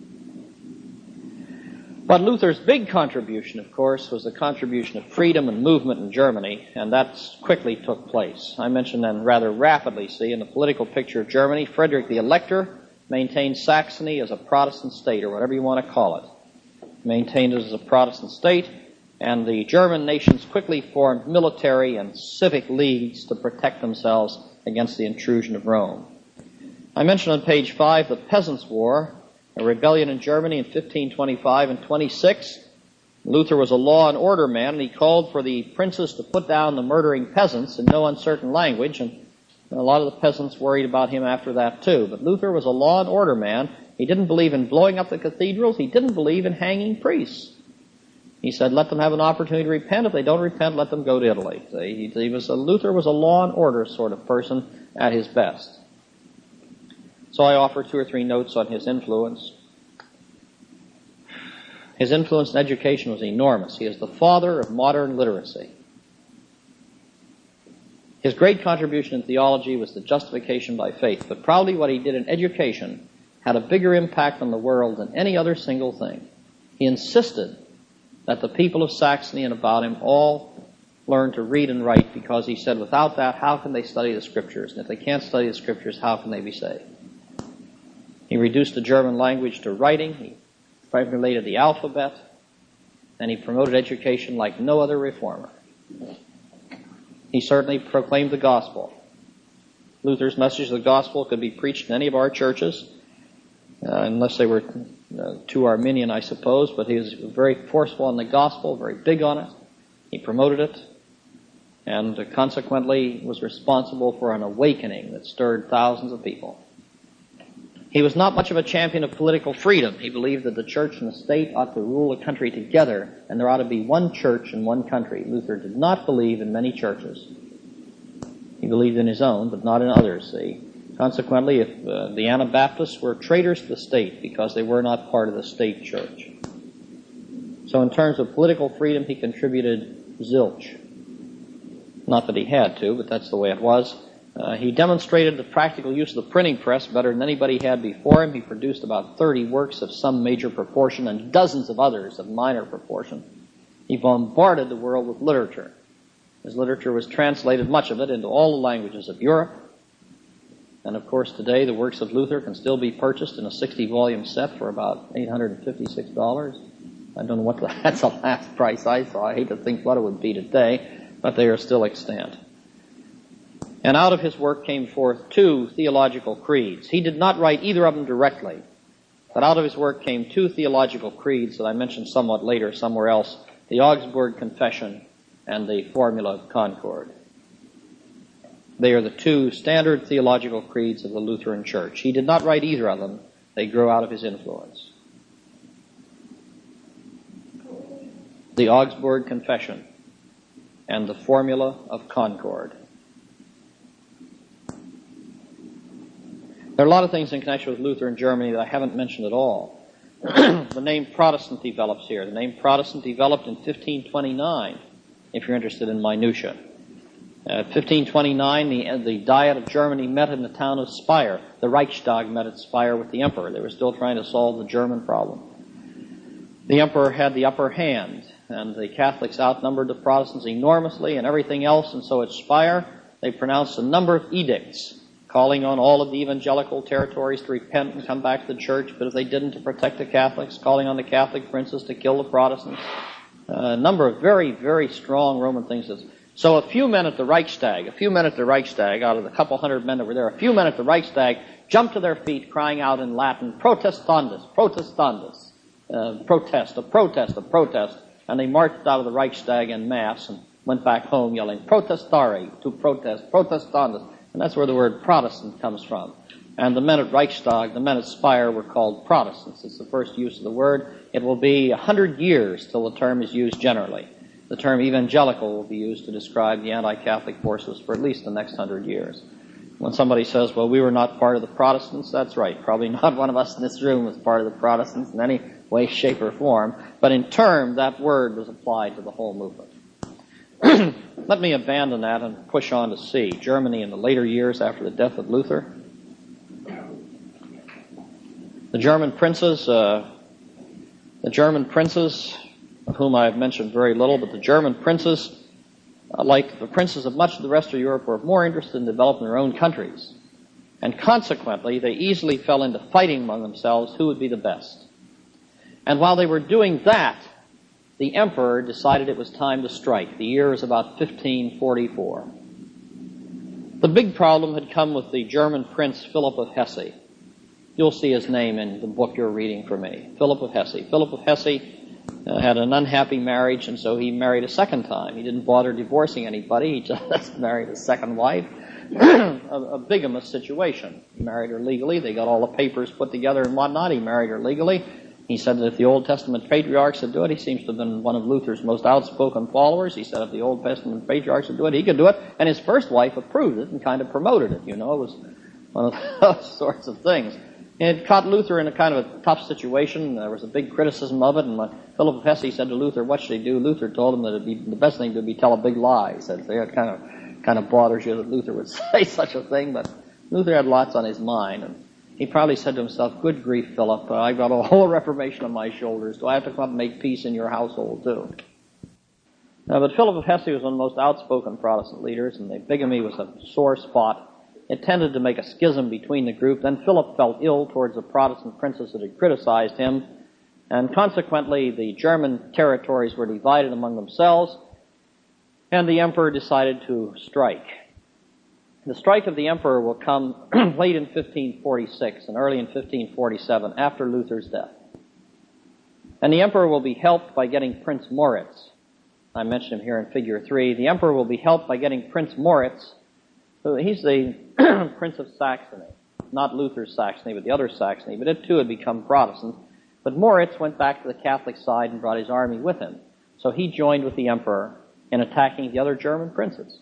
But Luther's big contribution, of course, was the contribution of freedom and movement in Germany, and that quickly took place. I mentioned then rather rapidly, in the political picture of Germany, Frederick the Elector maintained Saxony as a Protestant state, or whatever you want to call it. Maintained it as a Protestant state, and the German nations quickly formed military and civic leagues to protect themselves against the intrusion of Rome. I mentioned on page 5 the Peasants' War, a rebellion in Germany in 1525 and 26. Luther was a law and order man, and he called for the princes to put down the murdering peasants in no uncertain language, and a lot of the peasants worried about him after that too. But Luther was a law and order man. He didn't believe in blowing up the cathedrals. He didn't believe in hanging priests. He said, let them have an opportunity to repent. If they don't repent, let them go to Italy. Luther was a law and order sort of person at his best. So I offer 2 or 3 notes on his influence. His influence in education was enormous. He is the father of modern literacy. His great contribution in theology was the justification by faith, but probably what he did in education had a bigger impact on the world than any other single thing. He insisted that the people of Saxony and about him all learn to read and write, because he said, without that, how can they study the Scriptures? And if they can't study the Scriptures, how can they be saved? He reduced the German language to writing. He formulated the alphabet. And he promoted education like no other reformer. He certainly proclaimed the gospel. Luther's message of the gospel could be preached in any of our churches, unless they were too Arminian, I suppose, but he was very forceful on the gospel, very big on it. He promoted it, and consequently was responsible for an awakening that stirred thousands of people. He was not much of a champion of political freedom. He believed that the church and the state ought to rule a country together, and there ought to be one church and one country. Luther did not believe in many churches. He believed in his own, but not in others. Consequently, if the Anabaptists were traitors to the state because they were not part of the state church. So in terms of political freedom, he contributed zilch. Not that he had to, but that's the way it was. He demonstrated the practical use of the printing press better than anybody had before him. He produced about 30 works of some major proportion and dozens of others of minor proportion. He bombarded the world with literature. His literature was translated, much of it, into all the languages of Europe. And of course today the works of Luther can still be purchased in a 60-volume set for about $856. I don't know what that's the last price I saw. I hate to think what it would be today, but they are still extant. And out of his work came forth 2 theological creeds. He did not write either of them directly, but out of his work came 2 theological creeds that I mentioned somewhat later somewhere else, the Augsburg Confession and the Formula of Concord. They are the 2 standard theological creeds of the Lutheran Church. He did not write either of them. They grew out of his influence. The Augsburg Confession and the Formula of Concord. There are a lot of things in connection with Luther in Germany that I haven't mentioned at all. The name Protestant develops here. The name Protestant developed in 1529, if you're interested in minutiae. 1529, the Diet of Germany met in the town of Speyer. The Reichstag met at Speyer with the Emperor. They were still trying to solve the German problem. The Emperor had the upper hand, and the Catholics outnumbered the Protestants enormously and everything else, and so at Speyer they pronounced a number of edicts calling on all of the evangelical territories to repent and come back to the church, but if they didn't, to protect the Catholics, calling on the Catholic princes to kill the Protestants. A number of very, very strong Roman things. So a few men at the Reichstag, out of the couple hundred men that were there, a few men at the Reichstag jumped to their feet crying out in Latin, Protestandus, Protestandus, protest, a protest, a protest. And they marched out of the Reichstag en masse and went back home yelling, protestare, to protest, Protestandus. And that's where the word Protestant comes from. And the men at Reichstag, the men at Speyer were called Protestants. It's the first use of the word. It will be 100 years till the term is used generally. The term evangelical will be used to describe the anti-Catholic forces for at least the next 100 years. When somebody says, well, we were not part of the Protestants, that's right. Probably not one of us in this room was part of the Protestants in any way, shape, or form. But in term, that word was applied to the whole movement. let me abandon that and push on to C, Germany in the later years after the death of Luther. The German princes, of whom I have mentioned very little, but the German princes, like the princes of much of the rest of Europe, were more interested in developing their own countries. And consequently, they easily fell into fighting among themselves who would be the best. And while they were doing that, the emperor decided it was time to strike. The year is about 1544. The big problem had come with the German prince Philip of Hesse. You'll see his name in the book you're reading for me, Philip of Hesse. Philip of Hesse had an unhappy marriage, and so he married a second time. He didn't bother divorcing anybody. He just married a second wife. A bigamous situation. He married her legally. They got all the papers put together and whatnot. He married her legally. He said that if the Old Testament patriarchs would do it, he seems to have been one of Luther's most outspoken followers. He said if the Old Testament patriarchs would do it, he could do it. And his first wife approved it and kind of promoted it. You know, it was one of those sorts of things. It caught Luther in a kind of a tough situation. There was a big criticism of it. And when Philip of Hesse said to Luther, what should he do? Luther told him that the best thing would be tell a big lie. He said, it kind of bothers you that Luther would say such a thing. But Luther had lots on his mind. And he probably said to himself, good grief, Philip, I've got a whole Reformation on my shoulders. Do I have to come up and make peace in your household, too? But Philip of Hesse was one of the most outspoken Protestant leaders, and the bigamy was a sore spot. It tended to make a schism between the group. Then Philip felt ill towards the Protestant princes that had criticized him, and consequently the German territories were divided among themselves, and the emperor decided to strike. The strike of the emperor will come late in 1546 and early in 1547, after Luther's death. And the emperor will be helped by getting Prince Moritz. I mentioned him here in figure 3. The emperor will be helped by getting Prince Moritz. He's the Prince of Saxony. Not Luther's Saxony, but the other Saxony. But it too had become Protestant. But Moritz went back to the Catholic side and brought his army with him. So he joined with the emperor in attacking the other German princes.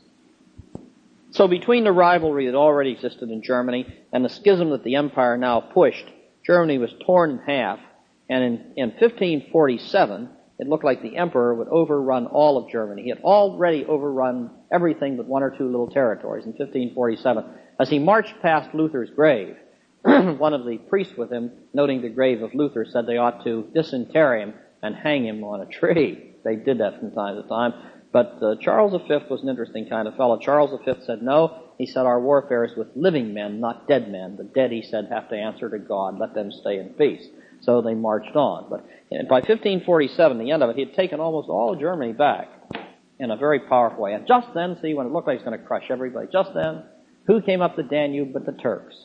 So between the rivalry that already existed in Germany and the schism that the empire now pushed, Germany was torn in half, and in 1547, it looked like the emperor would overrun all of Germany. He had already overrun everything but one or two little territories in 1547. As he marched past Luther's grave, one of the priests with him, noting the grave of Luther, said they ought to disinter him and hang him on a tree. They did that from time to time. But Charles V was an interesting kind of fellow. Charles V said no. He said our warfare is with living men, not dead men. The dead, he said, have to answer to God. Let them stay in peace. So they marched on. But by 1547, the end of it, he had taken almost all of Germany back in a very powerful way. And just then, see, when it looked like he was going to crush everybody, just then, who came up the Danube but the Turks?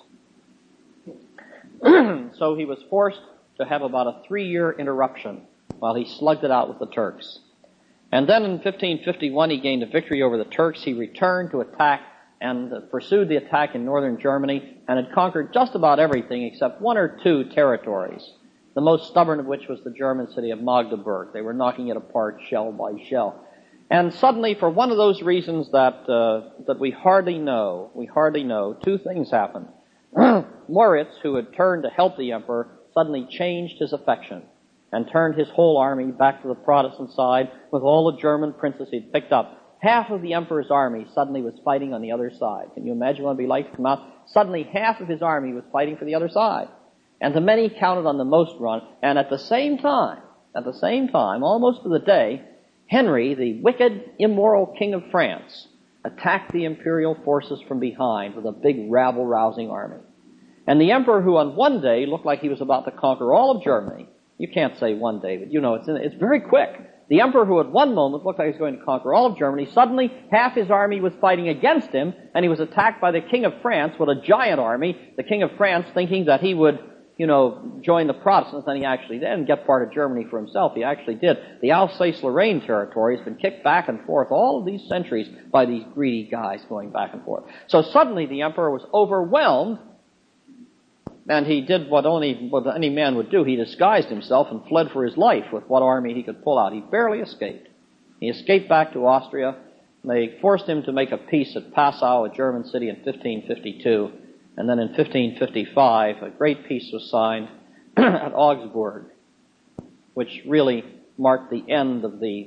So he was forced to have about a 3-year interruption while he slugged it out with the Turks. And then in 1551, he gained a victory over the Turks. He returned to attack and pursued the attack in northern Germany and had conquered just about everything except one or two territories, the most stubborn of which was the German city of Magdeburg. They were knocking it apart shell by shell. And suddenly, for one of those reasons that we hardly know, two things happened. Moritz, who had turned to help the emperor, suddenly changed his affection and turned his whole army back to the Protestant side with all the German princes he'd picked up. Half of the emperor's army suddenly was fighting on the other side. Can you imagine what it would be like to come out? Suddenly half of his army was fighting for the other side. And the many counted on the most run. And at the same time, almost to the day, Henry, the wicked, immoral king of France, attacked the imperial forces from behind with a big rabble-rousing army. And the emperor, who on one day looked like he was about to conquer all of Germany, you can't say one day, but you know, it's very quick. The emperor, who at one moment looked like he was going to conquer all of Germany, suddenly half his army was fighting against him, and he was attacked by the king of France with a giant army, the king of France thinking that he would, join the Protestants, and he actually did, and get part of Germany for himself. He actually did. The Alsace-Lorraine territory has been kicked back and forth all of these centuries by these greedy guys going back and forth. So suddenly the emperor was overwhelmed, and he did what any man would do. He disguised himself and fled for his life with what army he could pull out. He barely escaped. He escaped back to Austria. They forced him to make a peace at Passau, a German city, in 1552. And then in 1555, a great peace was signed at Augsburg, which really marked the end of the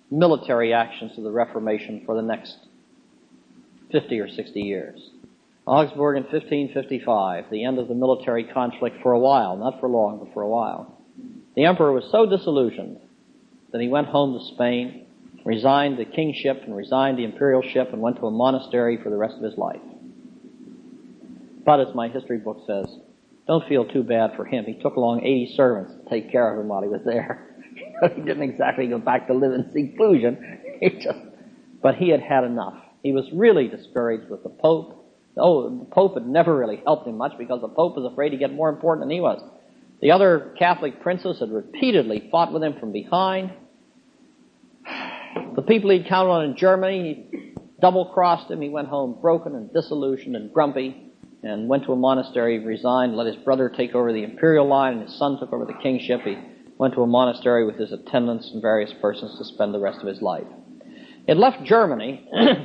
military actions of the Reformation for the next 50 or 60 years. Augsburg in 1555, the end of the military conflict for a while, not for long, but for a while. The emperor was so disillusioned that he went home to Spain, resigned the kingship and resigned the imperialship, and went to a monastery for the rest of his life. But as my history book says, don't feel too bad for him. He took along 80 servants to take care of him while he was there. He didn't exactly go back to live in seclusion. But he had had enough. He was really discouraged with the Pope. The Pope had never really helped him much because the Pope was afraid to get more important than he was. The other Catholic princes had repeatedly fought with him from behind. The people he'd counted on in Germany, he double-crossed him. He went home broken and disillusioned and grumpy and went to a monastery, resigned, let his brother take over the imperial line, and his son took over the kingship. He went to a monastery with his attendants and various persons to spend the rest of his life. It left Germany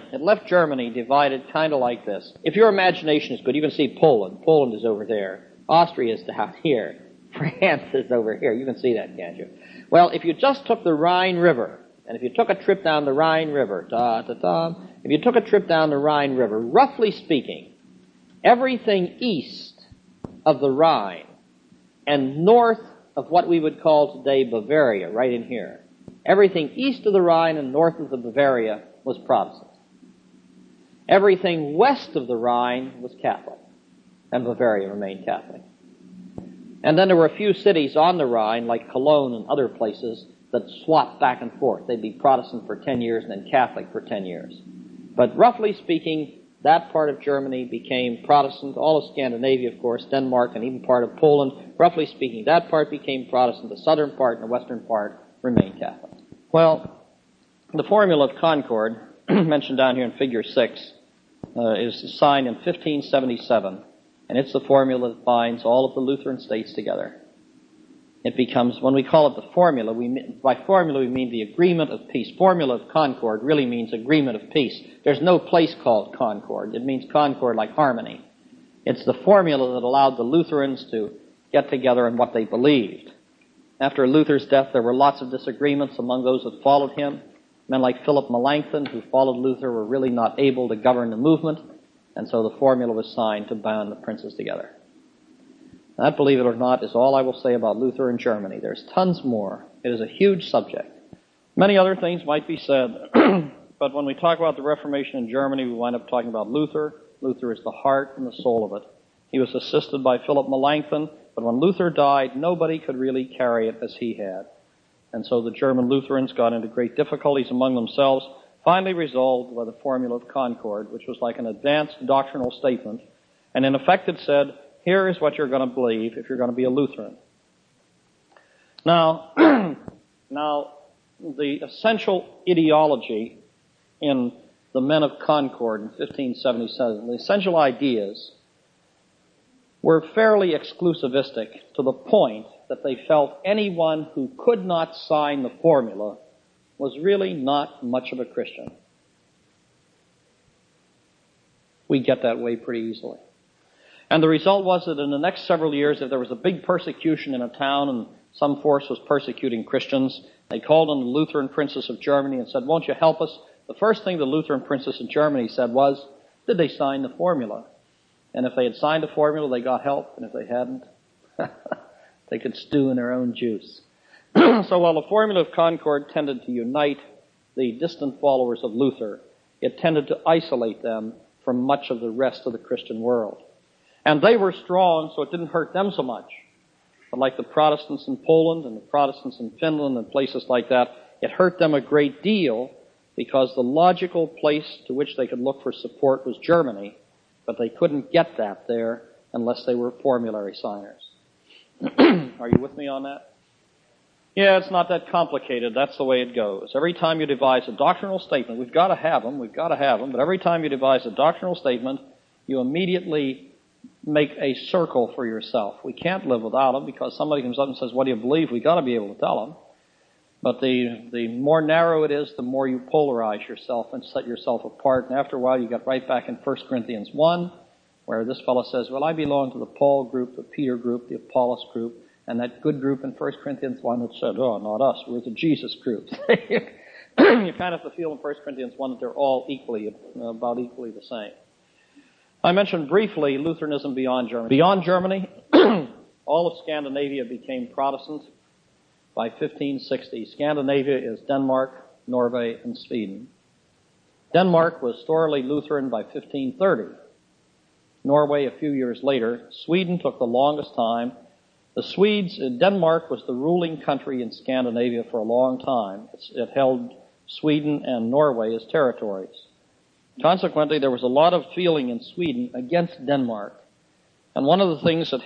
divided kind of like this. If your imagination is good, you can see Poland. Poland is over there. Austria is down here. France is over here. You can see that, can't you? Well, if you just took the Rhine River, and if you took a trip down the Rhine River, if you took a trip down the Rhine River, roughly speaking, everything east of the Rhine and north of what we would call today Bavaria, right in here, everything east of the Rhine and north of the Bavaria was Protestant. Everything west of the Rhine was Catholic, and Bavaria remained Catholic. And then there were a few cities on the Rhine, like Cologne and other places, that swapped back and forth. They'd be Protestant for 10 years and then Catholic for 10 years. But roughly speaking, that part of Germany became Protestant. All of Scandinavia, of course, Denmark, and even part of Poland, roughly speaking, that part became Protestant. The southern part and the western part remained Catholic. Well, the Formula of Concord, mentioned down here in Figure 6, is signed in 1577, and it's the formula that binds all of the Lutheran states together. It becomes, when we call it the formula, by formula we mean the agreement of peace. Formula of Concord really means agreement of peace. There's no place called Concord. It means concord like harmony. It's the formula that allowed the Lutherans to get together in what they believed. After Luther's death, there were lots of disagreements among those that followed him. Men like Philip Melanchthon, who followed Luther, were really not able to govern the movement, and so the formula was signed to bound the princes together. That, believe it or not, is all I will say about Luther in Germany. There's tons more. It is a huge subject. Many other things might be said, but when we talk about the Reformation in Germany, we wind up talking about Luther. Luther is the heart and the soul of it. He was assisted by Philip Melanchthon, but when Luther died, nobody could really carry it as he had. And so the German Lutherans got into great difficulties among themselves, finally resolved by the Formula of Concord, which was like an advanced doctrinal statement. And in effect it said, here is what you're going to believe if you're going to be a Lutheran. Now, the essential ideology in the Men of Concord in 1577, the essential ideas were fairly exclusivistic to the point that they felt anyone who could not sign the formula was really not much of a Christian. We get that way pretty easily. And the result was that in the next several years, if there was a big persecution in a town and some force was persecuting Christians, they called on the Lutheran princes of Germany and said, won't you help us? The first thing the Lutheran princes of Germany said was, did they sign the formula? And if they had signed the formula, they got help. And if they hadn't, they could stew in their own juice. So while the Formula of Concord tended to unite the distant followers of Luther, it tended to isolate them from much of the rest of the Christian world. And they were strong, so it didn't hurt them so much. But like the Protestants in Poland and the Protestants in Finland and places like that, it hurt them a great deal because the logical place to which they could look for support was Germany, but they couldn't get that there unless they were formulary signers. Are you with me on that? Yeah, it's not that complicated. That's the way it goes. Every time you devise a doctrinal statement, we've got to have them, but every time you devise a doctrinal statement, you immediately make a circle for yourself. We can't live without them because somebody comes up and says, what do you believe? We've got to be able to tell them. But the more narrow it is, the more you polarize yourself and set yourself apart. And after a while, you get right back in 1 Corinthians 1, where this fellow says, well, I belong to the Paul group, the Peter group, the Apollos group, and that good group in 1 Corinthians 1 that said, oh, not us, we're the Jesus group. you kind of have to feel in 1 Corinthians 1 that they're all about equally the same. I mentioned briefly Lutheranism beyond Germany. Beyond Germany, all of Scandinavia became Protestant by 1560. Scandinavia is Denmark, Norway, and Sweden. Denmark was thoroughly Lutheran by 1530. Norway a few years later. Sweden took the longest time. The Swedes, Denmark was the ruling country in Scandinavia for a long time. It held Sweden and Norway as territories. Consequently, there was a lot of feeling in Sweden against Denmark. And one of the things that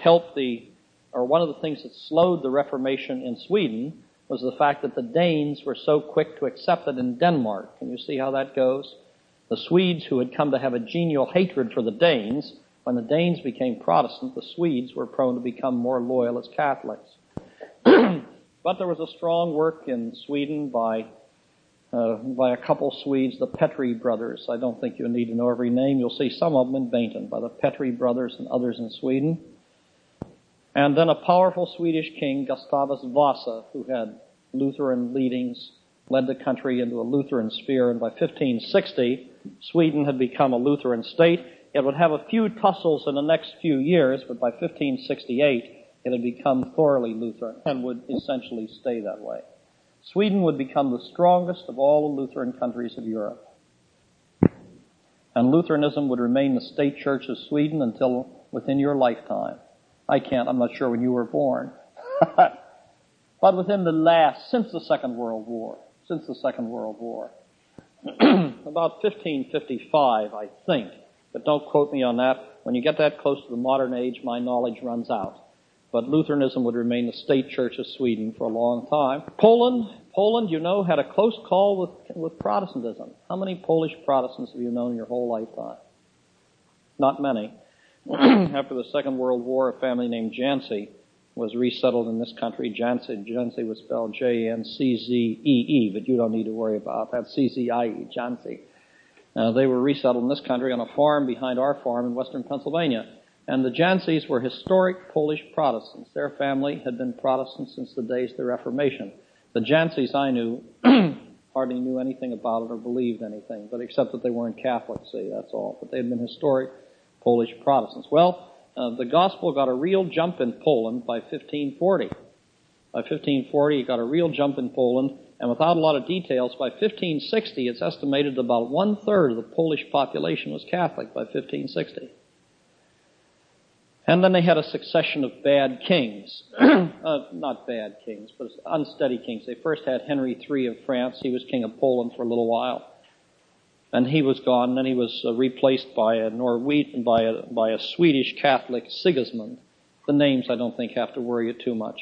slowed the Reformation in Sweden was the fact that the Danes were so quick to accept it in Denmark. Can you see how that goes? The Swedes, who had come to have a genial hatred for the Danes, when the Danes became Protestant, the Swedes were prone to become more loyal as Catholics. But there was a strong work in Sweden by a couple Swedes, the Petri brothers. I don't think you need to know every name. You'll see some of them in Bainton, by the Petri brothers and others in Sweden. And then a powerful Swedish king, Gustavus Vasa, who had Lutheran leadings, led the country into a Lutheran sphere. And by 1560, Sweden had become a Lutheran state. It would have a few tussles in the next few years, but by 1568, it had become thoroughly Lutheran and would essentially stay that way. Sweden would become the strongest of all the Lutheran countries of Europe. And Lutheranism would remain the state church of Sweden until within your lifetime. I'm not sure when you were born. But since the Second World War. About 1555, I think. But don't quote me on that. When you get that close to the modern age, my knowledge runs out. But Lutheranism would remain the state church of Sweden for a long time. Poland, had a close call with Protestantism. How many Polish Protestants have you known in your whole lifetime? Not many. After the Second World War, a family named Janczy was resettled in this country. Janczy was spelled J-N-C-Z-E-E, but you don't need to worry about that. C-Z-I-E, Janczy. They were resettled in this country on a farm behind our farm in western Pennsylvania. And the Janczys were historic Polish Protestants. Their family had been Protestant since the days of the Reformation. The Janczys I knew hardly knew anything about it or believed anything, but except that they weren't Catholics, see, that's all. But they had been historic Polish Protestants. Well, the gospel got a real jump in Poland by 1540. By 1540, it got a real jump in Poland, and without a lot of details, by 1560, it's estimated that about 1/3 of the Polish population was Catholic by 1560. And then they had a succession of bad kings. Not bad kings, but unsteady kings. They first had Henry III of France. He was king of Poland for a little while. And he was gone, and then he was replaced by a Swedish Catholic, Sigismund. The names I don't think have to worry you too much.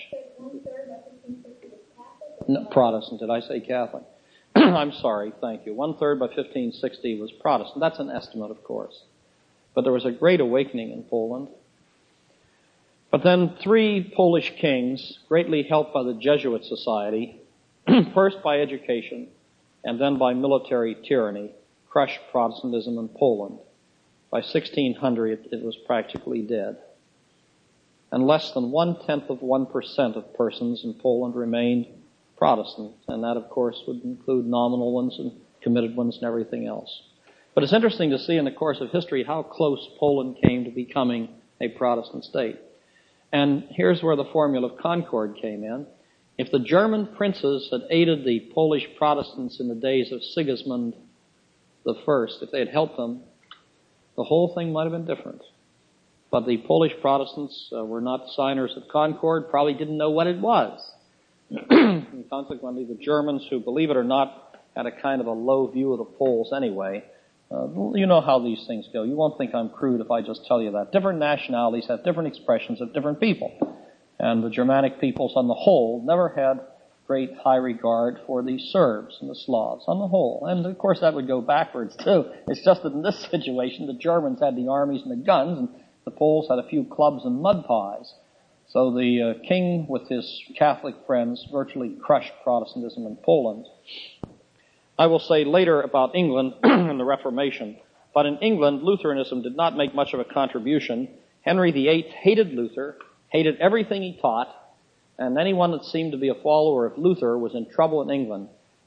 No, Protestant, did I say Catholic? I'm sorry, thank you. 1/3 by 1560 was Protestant. That's an estimate, of course. But there was a great awakening in Poland. But then 3 Polish kings, greatly helped by the Jesuit Society, first by education and then by military tyranny, crushed Protestantism in Poland. By 1600, it was practically dead. And less than 0.1% of persons in Poland remained Protestant. And that, of course, would include nominal ones and committed ones and everything else. But it's interesting to see in the course of history how close Poland came to becoming a Protestant state. And here's where the formula of concord came in. If the German princes had aided the Polish Protestants in the days of Sigismund I, if they had helped them, the whole thing might have been different. But the Polish Protestants were not signers of concord, probably didn't know what it was. And consequently, the Germans, who, believe it or not, had a kind of a low view of the Poles anyway. You know how these things go. You won't think I'm crude if I just tell you that. Different nationalities have different expressions of different people. And the Germanic peoples on the whole never had great high regard for the Serbs and the Slavs on the whole. And of course that would go backwards too. It's just that in this situation the Germans had the armies and the guns and the Poles had a few clubs and mud pies. So the king with his Catholic friends virtually crushed Protestantism in Poland. I will say later about England and the Reformation, but in England, Lutheranism did not make much of a contribution. Henry VIII hated Luther, hated everything he taught, and anyone that seemed to be a follower of Luther was in trouble in England.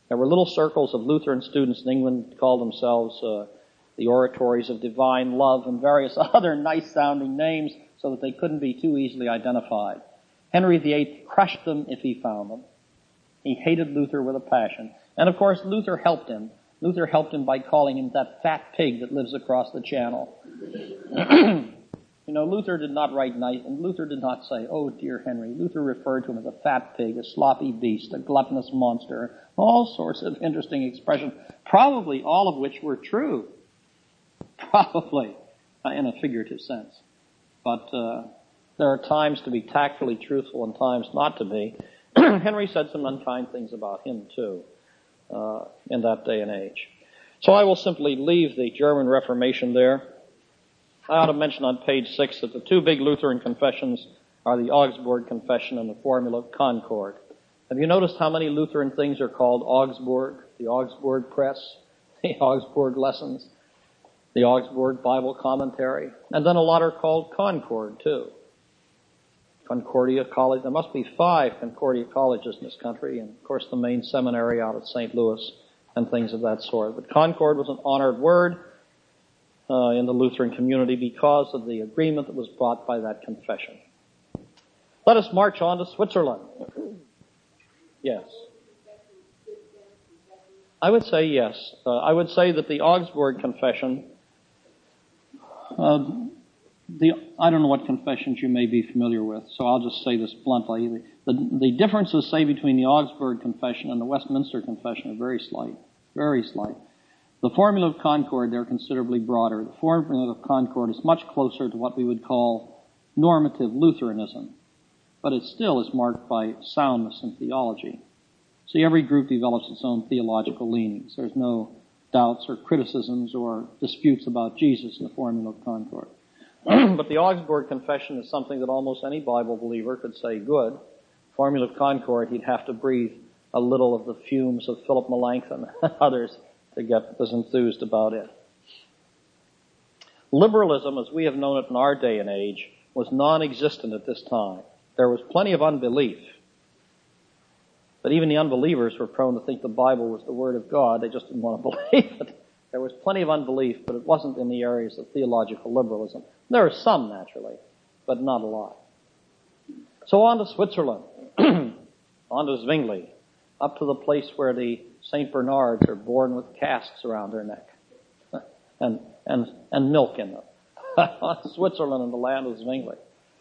There were little circles of Lutheran students in England who called themselves the Oratories of Divine Love and various other nice-sounding names so that they couldn't be too easily identified. Henry VIII crushed them if he found them. He hated Luther with a passion. And of course, Luther helped him. Luther helped him by calling him that fat pig that lives across the channel. Luther did not write nice, and Luther did not say, "Oh, dear Henry." Luther referred to him as a fat pig, a sloppy beast, a gluttonous monster, all sorts of interesting expressions, probably all of which were true. Probably, in a figurative sense. But there are times to be tactfully truthful and times not to be. Henry said some unkind things about him, too, in that day and age. So I will simply leave the German Reformation there. I ought to mention on page 6 that the two big Lutheran confessions are the Augsburg Confession and the Formula of Concord. Have you noticed how many Lutheran things are called Augsburg? The Augsburg Press, the Augsburg Lessons, the Augsburg Bible Commentary, and then a lot are called Concord, too. Concordia College. There must be 5 Concordia colleges in this country, and of course the main seminary out at St. Louis and things of that sort. But Concord was an honored word in the Lutheran community because of the agreement that was brought by that confession. Let us march on to Switzerland. Yes. I would say yes. I would say that the Augsburg Confession, I don't know what confessions you may be familiar with, so I'll just say this bluntly. The differences, say, between the Augsburg Confession and the Westminster Confession are very slight, very slight. The Formula of Concord, they're considerably broader. The Formula of Concord is much closer to what we would call normative Lutheranism, but it still is marked by soundness in theology. See, every group develops its own theological leanings. There's no doubts or criticisms or disputes about Jesus in the Formula of Concord. But the Augsburg Confession is something that almost any Bible believer could say good. Formula of Concord, he'd have to breathe a little of the fumes of Philip Melanchthon and others to get as enthused about it. Liberalism, as we have known it in our day and age, was non-existent at this time. There was plenty of unbelief. But even the unbelievers were prone to think the Bible was the Word of God. They just didn't want to believe it. There was plenty of unbelief, but it wasn't in the areas of theological liberalism. There are some, naturally, but not a lot. So on to Switzerland, on to Zwingli, up to the place where the St. Bernards are born with casks around their neck and milk in them. Switzerland and the land of Zwingli.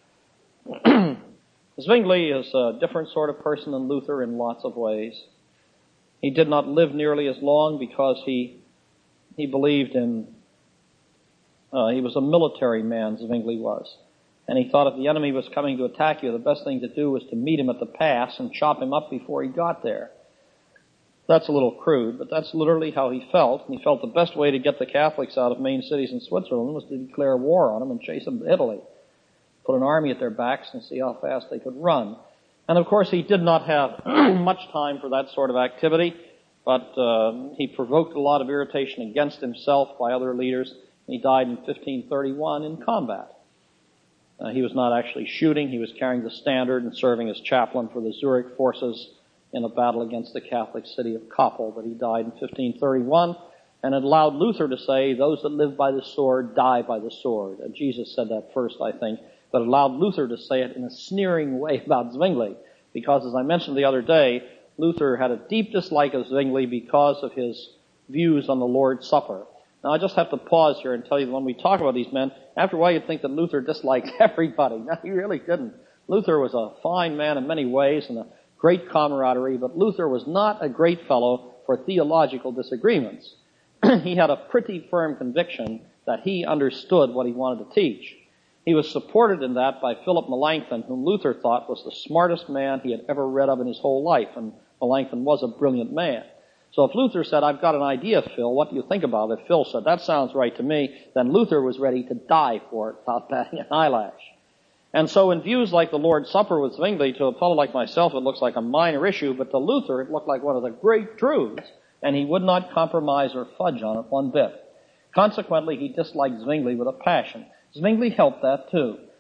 Zwingli is a different sort of person than Luther in lots of ways. He did not live nearly as long because he believed in, he was a military man, Zwingli was. And he thought if the enemy was coming to attack you, the best thing to do was to meet him at the pass and chop him up before he got there. That's a little crude, but that's literally how he felt. And he felt the best way to get the Catholics out of main cities in Switzerland was to declare war on them and chase them to Italy. Put an army at their backs and see how fast they could run. And of course he did not have much time for that sort of activity, but he provoked a lot of irritation against himself by other leaders. He died in 1531 in combat. He was not actually shooting. He was carrying the standard and serving as chaplain for the Zurich forces in a battle against the Catholic city of Kappel. But he died in 1531, and it allowed Luther to say, those that live by the sword die by the sword. And Jesus said that first, I think, but it allowed Luther to say it in a sneering way about Zwingli, because as I mentioned the other day, Luther had a deep dislike of Zwingli because of his views on the Lord's Supper. Now, I just have to pause here and tell you that when we talk about these men, after a while you'd think that Luther disliked everybody. No, he really didn't. Luther was a fine man in many ways and a great camaraderie, but Luther was not a great fellow for theological disagreements. He had a pretty firm conviction that he understood what he wanted to teach. He was supported in that by Philip Melanchthon, whom Luther thought was the smartest man he had ever read of in his whole life, and Melanchthon was a brilliant man. So if Luther said, I've got an idea, Phil, what do you think about it? Phil said, that sounds right to me. Then Luther was ready to die for it without batting an eyelash. And so in views like the Lord's Supper with Zwingli, to a fellow like myself, it looks like a minor issue, but to Luther, it looked like one of the great truths, and he would not compromise or fudge on it one bit. Consequently, he disliked Zwingli with a passion. Zwingli helped that too.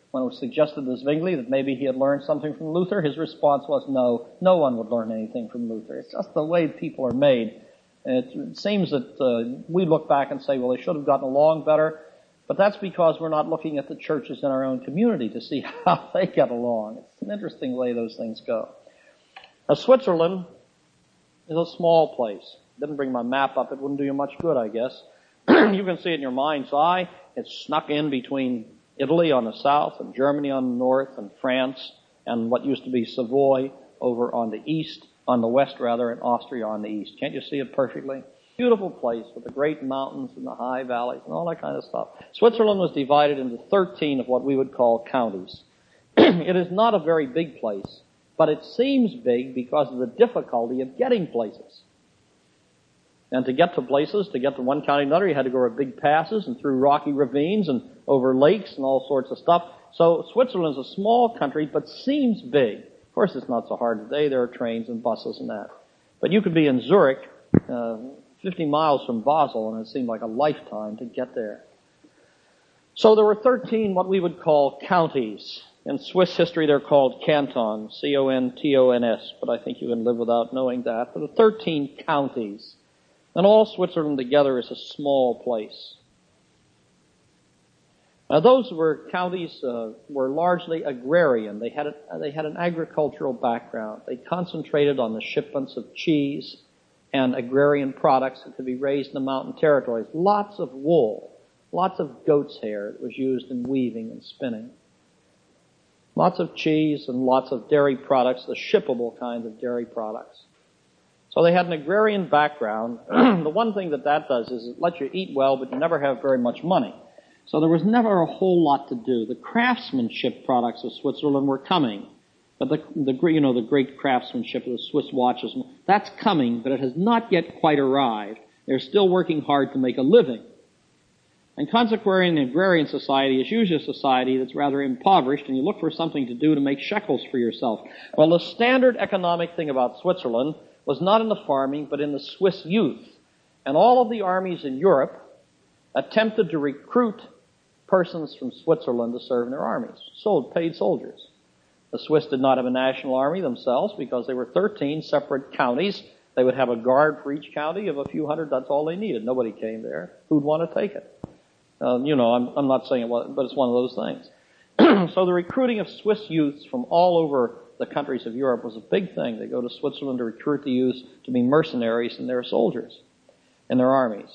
When it was suggested to Zwingli that maybe he had learned something from Luther, his response was, no one would learn anything from Luther. It's just the way people are made. And it seems that we look back and say, well, they should have gotten along better, but that's because we're not looking at the churches in our own community to see how they get along. It's an interesting way those things go. Now, Switzerland is a small place. Didn't bring my map up. It wouldn't do you much good, I guess. You can see it in your mind's eye. It's snuck in between Italy on the south and Germany on the north and France and what used to be Savoy over on the west, and Austria on the east. Can't you see it perfectly? Beautiful place with the great mountains and the high valleys and all that kind of stuff. Switzerland was divided into 13 of what we would call counties. It is not a very big place, but it seems big because of the difficulty of getting places. And to get to places, to get to one county to another, you had to go over big passes and through rocky ravines and over lakes and all sorts of stuff. So Switzerland is a small country, but seems big. Of course, it's not so hard today. There are trains and buses and that. But you could be in Zurich, 50 miles from Basel, and it seemed like a lifetime to get there. So there were 13 what we would call counties. In Swiss history, they're called cantons, C-O-N-T-O-N-S, but I think you can live without knowing that. There are 13 counties. And all Switzerland together is a small place. Now, those counties were largely agrarian. They had an agricultural background. They concentrated on the shipments of cheese and agrarian products that could be raised in the mountain territories. Lots of wool, lots of goat's hair that was used in weaving and spinning. Lots of cheese and lots of dairy products, the shippable kinds of dairy products. So they had an agrarian background. The one thing that does is it lets you eat well, but you never have very much money. So there was never a whole lot to do. The craftsmanship products of Switzerland were coming. But the great craftsmanship of the Swiss watches, that's coming, but it has not yet quite arrived. They're still working hard to make a living. And consequently, an agrarian society is usually a society that's rather impoverished, and you look for something to do to make shekels for yourself. Well, the standard economic thing about Switzerland was not in the farming, but in the Swiss youth. And all of the armies in Europe attempted to recruit persons from Switzerland to serve in their armies, paid soldiers. The Swiss did not have a national army themselves because they were 13 separate counties. They would have a guard for each county of a few hundred. That's all they needed. Nobody came there. Who'd want to take it? I'm not saying it was, but it's one of those things. So the recruiting of Swiss youths from all over the countries of Europe was a big thing. They go to Switzerland to recruit the youths to be mercenaries and their soldiers in their armies.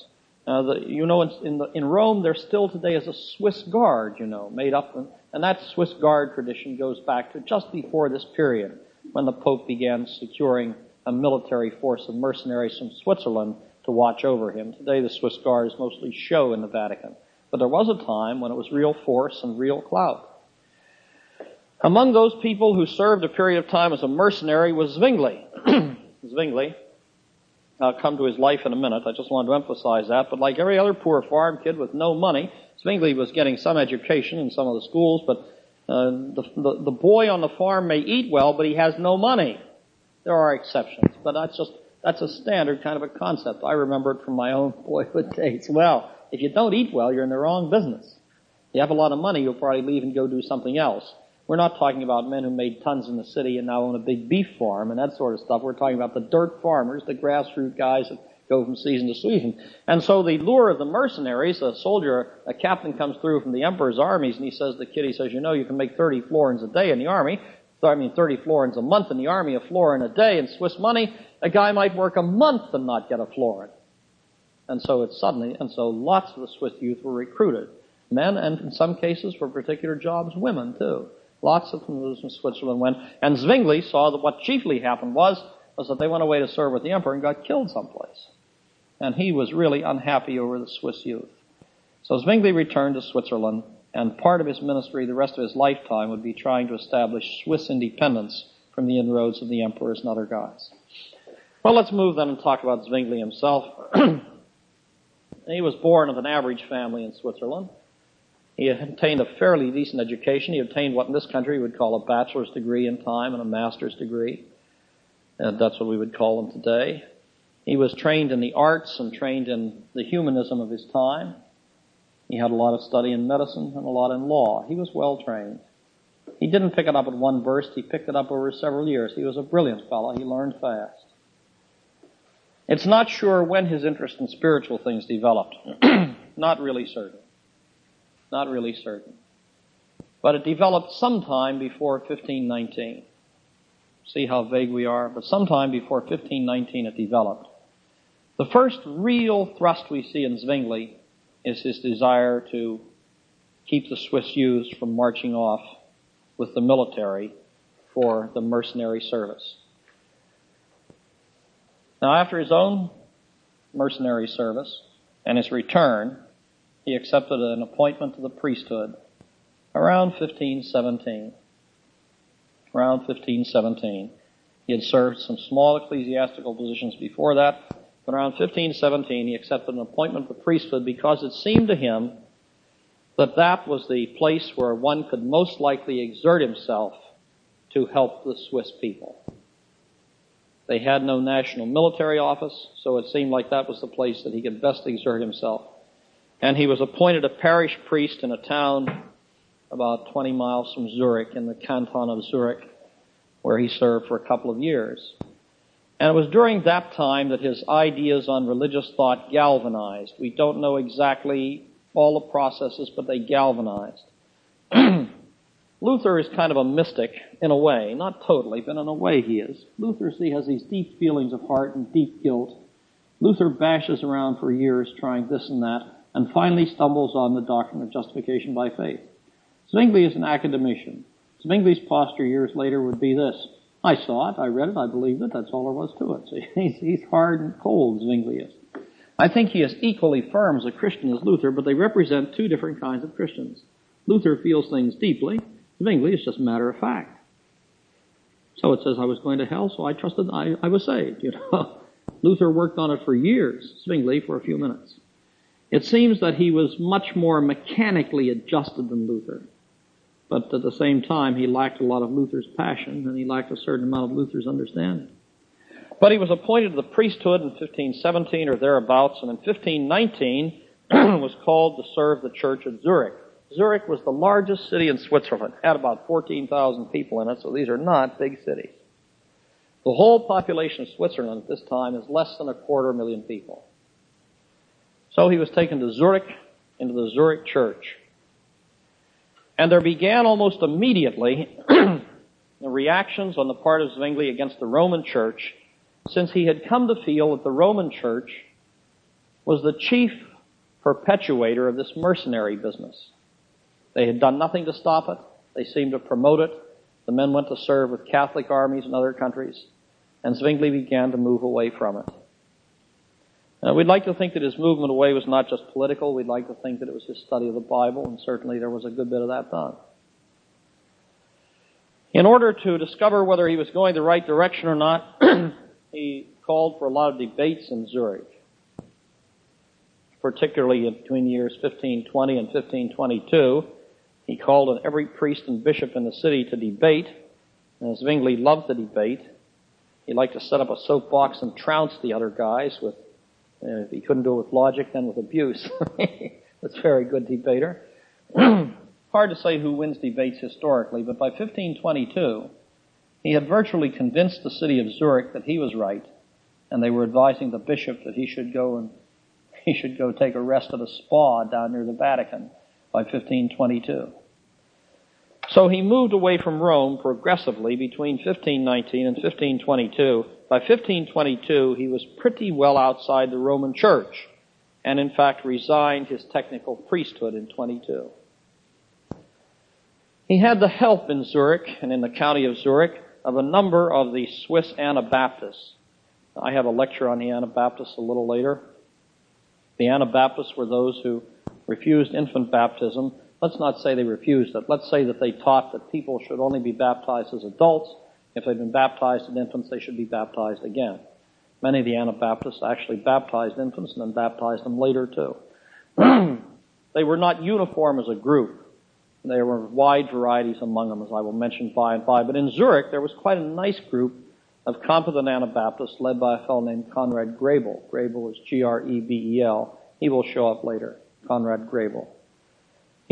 In Rome, there still today is a Swiss Guard, made up, and that Swiss Guard tradition goes back to just before this period, when the Pope began securing a military force of mercenaries from Switzerland to watch over him. Today, the Swiss Guard is mostly show in the Vatican. But there was a time when it was real force and real clout. Among those people who served a period of time as a mercenary was Zwingli. Zwingli. I'll come to his life in a minute. I just wanted to emphasize that. But like every other poor farm kid with no money, Zwingli was getting some education in some of the schools, but the boy on the farm may eat well, but he has no money. There are exceptions, but that's a standard kind of a concept. I remember it from my own boyhood days. Well, if you don't eat well, you're in the wrong business. You have a lot of money, you'll probably leave and go do something else. We're not talking about men who made tons in the city and now own a big beef farm and that sort of stuff. We're talking about the dirt farmers, the grassroots guys that go from season to season. And so the lure of the mercenaries, a captain comes through from the emperor's armies and he says to the kid, you can make 30 florins a day in the army. 30 florins a month in the army, a florin a day. In Swiss money, a guy might work a month and not get a florin. And so lots of the Swiss youth were recruited. Men, and in some cases, for particular jobs, women too. Lots of them from Switzerland went. And Zwingli saw that what chiefly happened was that they went away to serve with the emperor and got killed someplace. And he was really unhappy over the Swiss youth. So Zwingli returned to Switzerland, and part of his ministry the rest of his lifetime would be trying to establish Swiss independence from the inroads of the emperors and other guys. Well, let's move then and talk about Zwingli himself. He was born of an average family in Switzerland. He obtained a fairly decent education. He obtained what in this country we would call a bachelor's degree in time and a master's degree. And that's what we would call them today. He was trained in the arts and trained in the humanism of his time. He had a lot of study in medicine and a lot in law. He was well trained. He didn't pick it up at one burst. He picked it up over several years. He was a brilliant fellow. He learned fast. It's not sure when his interest in spiritual things developed. Not really certain. Not really certain. But it developed sometime before 1519. See how vague we are? But sometime before 1519 it developed. The first real thrust we see in Zwingli is his desire to keep the Swiss youths from marching off with the military for the mercenary service. Now, after his own mercenary service and his return, he accepted an appointment to the priesthood around 1517. Around 1517. He had served some small ecclesiastical positions before that, but around 1517 he accepted an appointment to the priesthood because it seemed to him that that was the place where one could most likely exert himself to help the Swiss people. They had no national military office, so it seemed like that was the place that he could best exert himself. And he was appointed a parish priest in a town about 20 miles from Zurich, in the canton of Zurich, where he served for a couple of years. And it was during that time that his ideas on religious thought galvanized. We don't know exactly all the processes, but they galvanized. Luther is kind of a mystic in a way, not totally, but in a way he is. Luther, see, has these deep feelings of heart and deep guilt. Luther bashes around for years trying this and that, and finally stumbles on the doctrine of justification by faith. Zwingli is an academician. Zwingli's posture years later would be this: I saw it, I read it, I believed it, that's all there was to it. So he's hard and cold, Zwingli is. I think he is equally firm as a Christian as Luther, but they represent two different kinds of Christians. Luther feels things deeply. Zwingli is just matter of fact. So it says, I was going to hell, so I trusted I was saved. Luther worked on it for years, Zwingli for a few minutes. It seems that he was much more mechanically adjusted than Luther. But at the same time, he lacked a lot of Luther's passion, and he lacked a certain amount of Luther's understanding. But he was appointed to the priesthood in 1517 or thereabouts, and in 1519 was called to serve the church at Zurich. Zurich was the largest city in Switzerland. It had about 14,000 people in it, so these are not big cities. The whole population of Switzerland at this time is less than 250,000 people. So he was taken to Zurich, into the Zurich church. And there began almost immediately the reactions on the part of Zwingli against the Roman church, since he had come to feel that the Roman church was the chief perpetuator of this mercenary business. They had done nothing to stop it. They seemed to promote it. The men went to serve with Catholic armies in other countries, and Zwingli began to move away from it. We'd like to think that his movement away was not just political. We'd like to think that it was his study of the Bible, and certainly there was a good bit of that done. In order to discover whether he was going the right direction or not, he called for a lot of debates in Zurich, particularly between the years 1520 and 1522. He called on every priest and bishop in the city to debate, and Zwingli loved the debate. He liked to set up a soapbox and trounce the other guys with, if he couldn't do it with logic, then with abuse. That's a very good debater. Hard to say who wins debates historically, but by 1522, he had virtually convinced the city of Zurich that he was right, and they were advising the bishop that he should go take a rest at a spa down near the Vatican by 1522. So he moved away from Rome progressively between 1519 and 1522. By 1522, he was pretty well outside the Roman Church, and in fact resigned his technical priesthood in 22. He had the help in Zurich and in the county of Zurich of a number of the Swiss Anabaptists. I have a lecture on the Anabaptists a little later. The Anabaptists were those who refused infant baptism. Let's not say they refused it. Let's say that they taught that people should only be baptized as adults. If they'd been baptized as infants, they should be baptized again. Many of the Anabaptists actually baptized infants and then baptized them later too. They were not uniform as a group. There were wide varieties among them, as I will mention by and by. But in Zurich, there was quite a nice group of competent Anabaptists led by a fellow named Conrad Grebel. Grebel is Grebel. He will show up later, Conrad Grebel.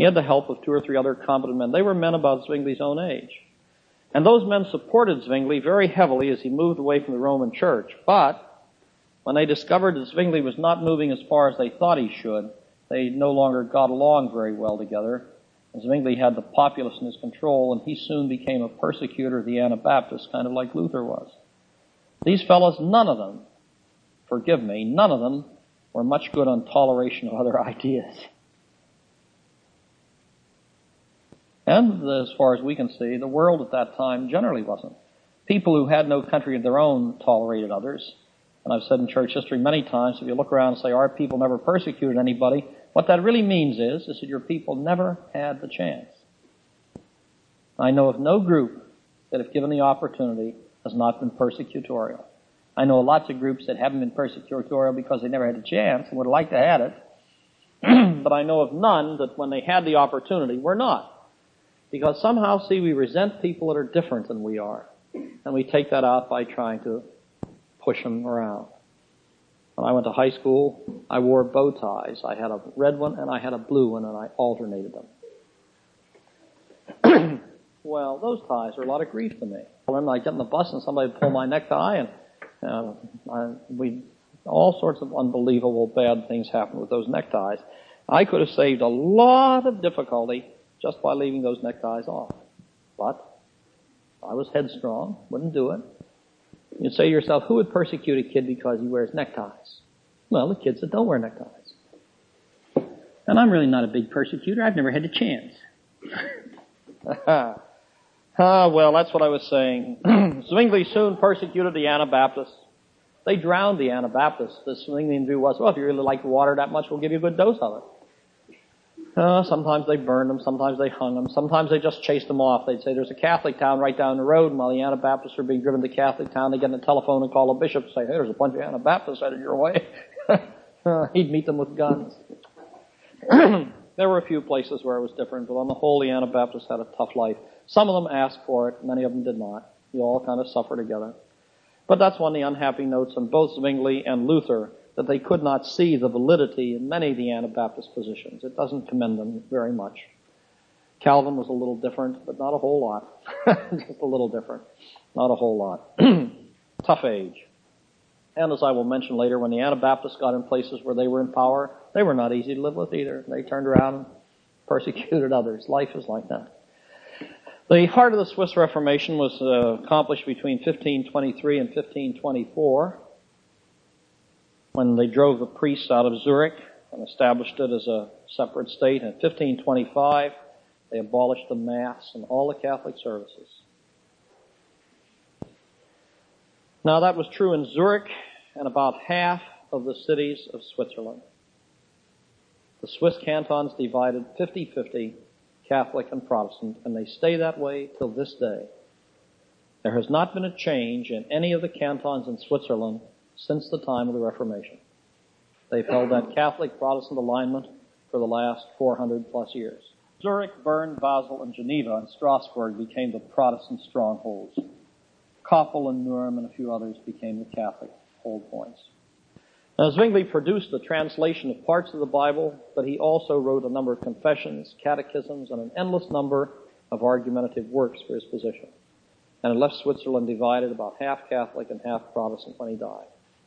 He had the help of 2 or 3 other competent men. They were men about Zwingli's own age. And those men supported Zwingli very heavily as he moved away from the Roman Church. But when they discovered that Zwingli was not moving as far as they thought he should, they no longer got along very well together. And Zwingli had the populace in his control, and he soon became a persecutor of the Anabaptists, kind of like Luther was. These fellows, none of them, forgive me, none of them were much good on toleration of other ideas. And as far as we can see, the world at that time generally wasn't. People who had no country of their own tolerated others. And I've said in church history many times, if you look around and say, our people never persecuted anybody, what that really means is that your people never had the chance. I know of no group that, if given the opportunity, has not been persecutorial. I know lots of groups that haven't been persecutorial because they never had a chance and would have liked to have it. But I know of none that when they had the opportunity were not. Because somehow, see, we resent people that are different than we are. And we take that out by trying to push them around. When I went to high school, I wore bow ties. I had a red one and I had a blue one, and I alternated them. Well, those ties are a lot of grief to me. When I get in the bus and somebody would pull my necktie, and all sorts of unbelievable bad things happened with those neckties. I could have saved a lot of difficulty just by leaving those neckties off. But I was headstrong, wouldn't do it. You'd say to yourself, who would persecute a kid because he wears neckties? Well, the kids that don't wear neckties. And I'm really not a big persecutor. I've never had a chance. Well, that's what I was saying. Zwingli soon persecuted the Anabaptists. They drowned the Anabaptists. The Zwinglian view was, well, if you really like water that much, we'll give you a good dose of it. Sometimes they burned them, sometimes they hung them, sometimes they just chased them off. They'd say there's a Catholic town right down the road, and while the Anabaptists are being driven to Catholic town, they get on the telephone and call a bishop and say, hey, there's a bunch of Anabaptists headed your way. He'd meet them with guns. There were a few places where it was different, but on the whole, the Anabaptists had a tough life. Some of them asked for it, many of them did not. You all kind of suffer together. But that's one of the unhappy notes on both Zwingli and Luther, that they could not see the validity in many of the Anabaptist positions. It doesn't commend them very much. Calvin was a little different, but not a whole lot. Just a little different. Not a whole lot. Tough age. And as I will mention later, when the Anabaptists got in places where they were in power, they were not easy to live with either. They turned around and persecuted others. Life is like that. The heart of the Swiss Reformation was accomplished between 1523 and 1524, when they drove the priests out of Zurich and established it as a separate state. In 1525, they abolished the Mass and all the Catholic services. Now, that was true in Zurich and about half of the cities of Switzerland. The Swiss cantons divided 50-50, Catholic and Protestant, and they stay that way till this day. There has not been a change in any of the cantons in Switzerland since the time of the Reformation. They've held that Catholic-Protestant alignment for the last 400 plus years. Zurich, Bern, Basel, and Geneva and Strasbourg became the Protestant strongholds. Kappel and Nurem and a few others became the Catholic hold points. Now, Zwingli produced a translation of parts of the Bible, but he also wrote a number of confessions, catechisms, and an endless number of argumentative works for his position. And it left Switzerland divided, about half Catholic and half Protestant, when he died.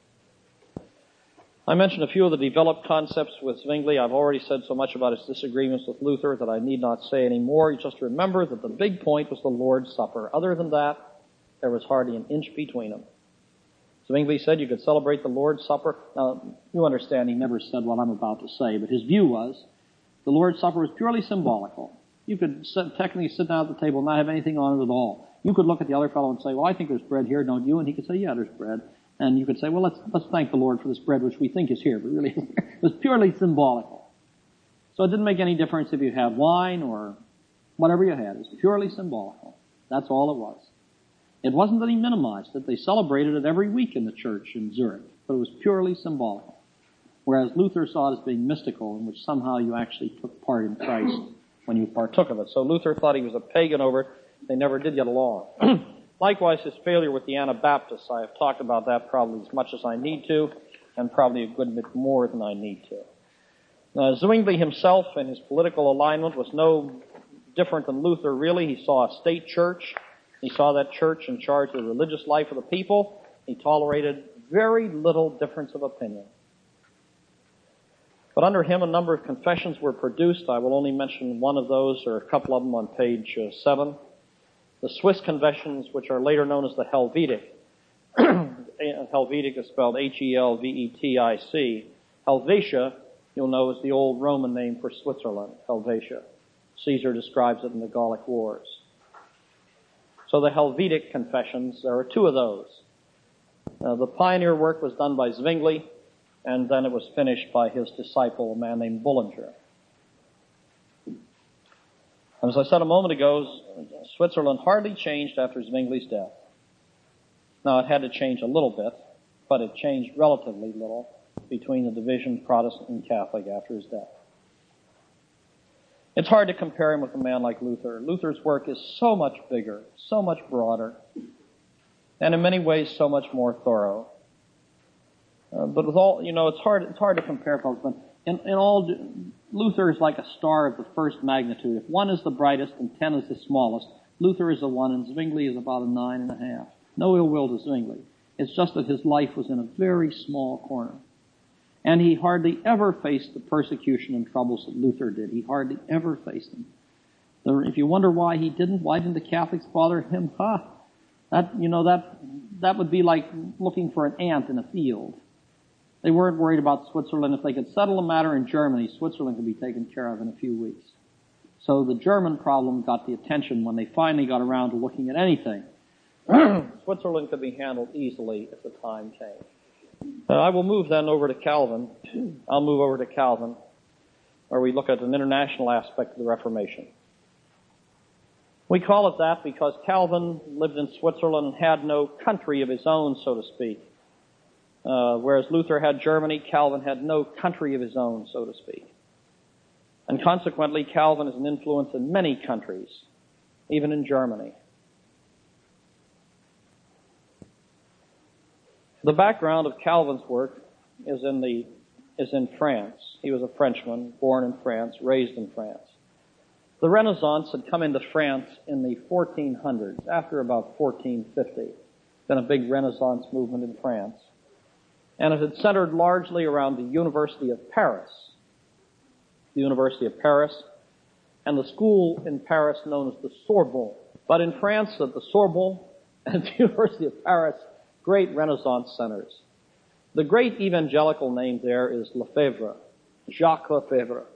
I mentioned a few of the developed concepts with Zwingli. I've already said so much about his disagreements with Luther that I need not say any more. You just remember that the big point was the Lord's Supper. Other than that, there was hardly an inch between them. Zwingli said you could celebrate the Lord's Supper. Now, you understand he never said what I'm about to say, but his view was the Lord's Supper was purely symbolical. You could technically sit down at the table and not have anything on it at all. You could look at the other fellow and say, well, I think there's bread here, don't you? And he could say, yeah, there's bread. And you could say, well, let's thank the Lord for this bread which we think is here, but really it was purely symbolical. So it didn't make any difference if you had wine or whatever you had. It was purely symbolical. That's all it was. It wasn't that he minimized it. They celebrated it every week in the church in Zurich, but it was purely symbolical. Whereas Luther saw it as being mystical, in which somehow you actually took part in Christ when you partook of it. So Luther thought he was a pagan over it. They never did get along. Likewise, his failure with the Anabaptists. I have talked about that probably as much as I need to, and probably a good bit more than I need to. Zwingli himself and his political alignment was no different than Luther, really. He saw a state church. He saw that church in charge of the religious life of the people. He tolerated very little difference of opinion. But under him, a number of confessions were produced. I will only mention one of those, or a couple of them, on page 7. The Swiss Confessions, which are later known as the Helvetic. Helvetic is spelled Helvetic. Helvetia, you'll know, is the old Roman name for Switzerland, Helvetia. Caesar describes it in the Gallic Wars. So the Helvetic Confessions, there are 2 of those. The pioneer work was done by Zwingli, and then it was finished by his disciple, a man named Bullinger. As I said a moment ago, Switzerland hardly changed after Zwingli's death. Now, it had to change a little bit, but it changed relatively little between the division Protestant and Catholic after his death. It's hard to compare him with a man like Luther. Luther's work is so much bigger, so much broader, and in many ways so much more thorough. But with all, it's hard to compare folks. But in all, Luther is like a star of the first magnitude. If 1 is the brightest and 10 is the smallest, Luther is a 1 and Zwingli is about a 9.5. No ill will to Zwingli. It's just that his life was in a very small corner. And he hardly ever faced the persecution and troubles that Luther did. He hardly ever faced them. If you wonder why he didn't, why didn't the Catholics bother him? That would be like looking for an ant in a field. They weren't worried about Switzerland. If they could settle the matter in Germany, Switzerland could be taken care of in a few weeks. So the German problem got the attention when they finally got around to looking at anything. Switzerland could be handled easily if the time came. I will move then over to Calvin. I'll move over to Calvin, where we look at an international aspect of the Reformation. We call it that because Calvin lived in Switzerland and had no country of his own, so to speak. Whereas Luther had Germany, Calvin had no country of his own, so to speak. And consequently, Calvin is an influence in many countries, even in Germany. The background of Calvin's work is in France. He was a Frenchman, born in France, raised in France. The Renaissance had come into France in the 1400s, after about 1450. Been a big Renaissance movement in France. And it had centered largely around the University of Paris. The University of Paris, and the school in Paris known as the Sorbonne. But in France, at the Sorbonne and the University of Paris, great Renaissance centers. The great evangelical name there is Lefebvre, Jacques Lefebvre.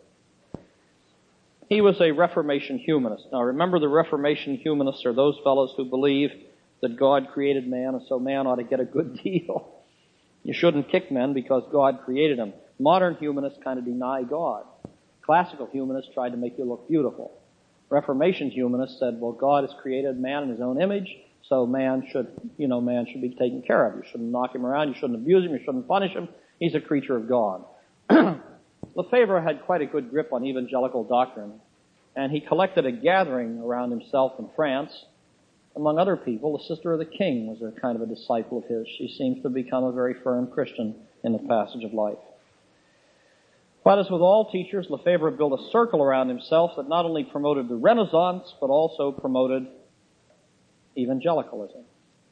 He was a Reformation humanist. Now remember, the Reformation humanists are those fellows who believe that God created man, and so man ought to get a good deal. You shouldn't kick men because God created them. Modern humanists kind of deny God. Classical humanists tried to make you look beautiful. Reformation humanists said, well, God has created man in his own image, so man should be taken care of. You shouldn't knock him around, you shouldn't abuse him, you shouldn't punish him. He's a creature of God. Lefebvre had quite a good grip on evangelical doctrine, and he collected a gathering around himself in France. Among other people, the Sister of the King was a kind of a disciple of his. She seems to have become a very firm Christian in the passage of life. But as with all teachers, Lefebvre built a circle around himself that not only promoted the Renaissance, but also promoted evangelicalism.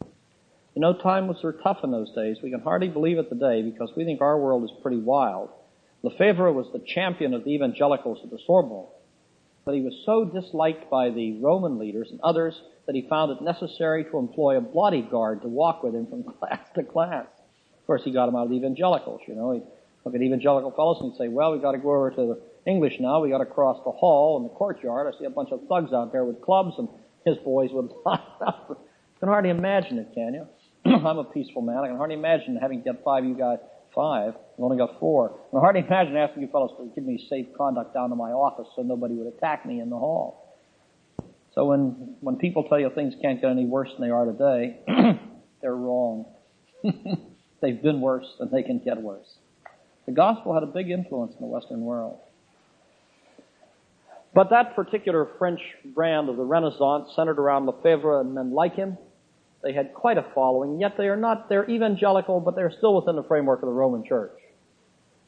Times were tough in those days. We can hardly believe it today because we think our world is pretty wild. Lefebvre was the champion of the evangelicals at the Sorbonne, but he was so disliked by the Roman leaders and others that he found it necessary to employ a bodyguard to walk with him from class to class. Of course, he got him out of the evangelicals, He'd look at evangelical fellows and he'd say, well, we've got to go over to the English now. We've got to cross the hall and the courtyard. I see a bunch of thugs out there with clubs, and his boys would line up. You can hardly imagine it, can you? I'm a peaceful man. I can hardly imagine having to get 5 of you guys. 5. I've only got 4. I can hardly imagine asking you fellows to give me safe conduct down to my office so nobody would attack me in the hall. So when people tell you things can't get any worse than they are today, they're wrong. They've been worse and they can get worse. The gospel had a big influence in the Western world. But that particular French brand of the Renaissance centered around Lefebvre and men like him. They had quite a following, yet they're evangelical, but they're still within the framework of the Roman Church.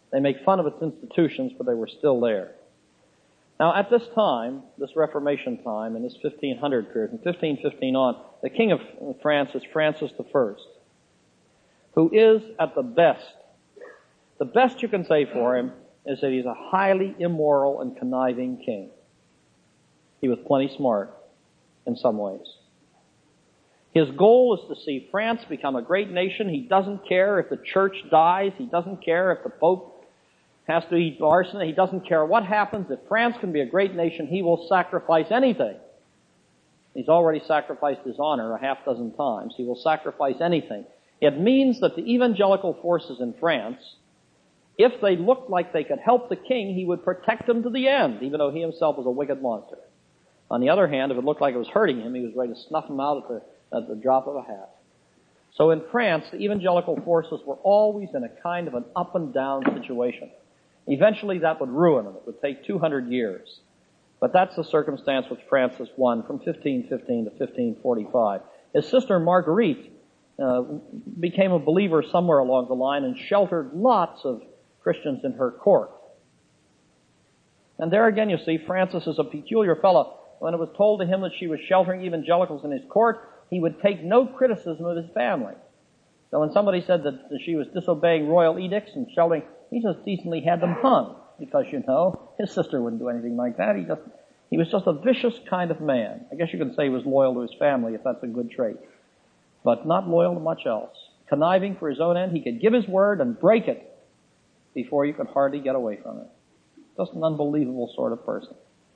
They make fun of its institutions, but they were still there. Now, at this time, this Reformation time, in this 1500 period, from 1515 on, the King of France is Francis I, who is at the best you can say for him is that he's a highly immoral and conniving king. He was plenty smart in some ways. His goal is to see France become a great nation. He doesn't care if the church dies. He doesn't care if the Pope has to eat arsenic. He doesn't care what happens. If France can be a great nation, he will sacrifice anything. He's already sacrificed his honor a half dozen times. He will sacrifice anything. It means that the evangelical forces in France, if they looked like they could help the king, he would protect them to the end, even though he himself was a wicked monster. On the other hand, if it looked like it was hurting him, he was ready to snuff him out at the drop of a hat. So in France, the evangelical forces were always in a kind of an up and down situation. Eventually that would ruin them. It would take 200 years. But that's the circumstance with Francis I from 1515 to 1545. His sister Marguerite became a believer somewhere along the line and sheltered lots of Christians in her court. And there again, you see, Francis is a peculiar fellow. When it was told to him that she was sheltering evangelicals in his court, he would take no criticism of his family. So when somebody said that she was disobeying royal edicts and sheltering, he just decently had them hung. Because, his sister wouldn't do anything like that. He was just a vicious kind of man. I guess you can say he was loyal to his family, if that's a good trait. But not loyal to much else. Conniving for his own end, he could give his word and break it before you could hardly get away from it. Just an unbelievable sort of person.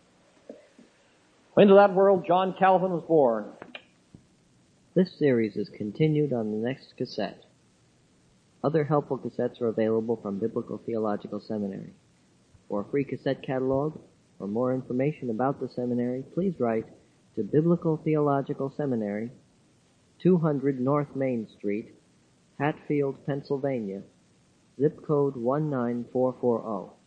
Into that world, John Calvin was born. This series is continued on the next cassette. Other helpful cassettes are available from Biblical Theological Seminary. For a free cassette catalog or more information about the seminary, please write to Biblical Theological Seminary, 200 North Main Street, Hatfield, Pennsylvania, zip code 19440.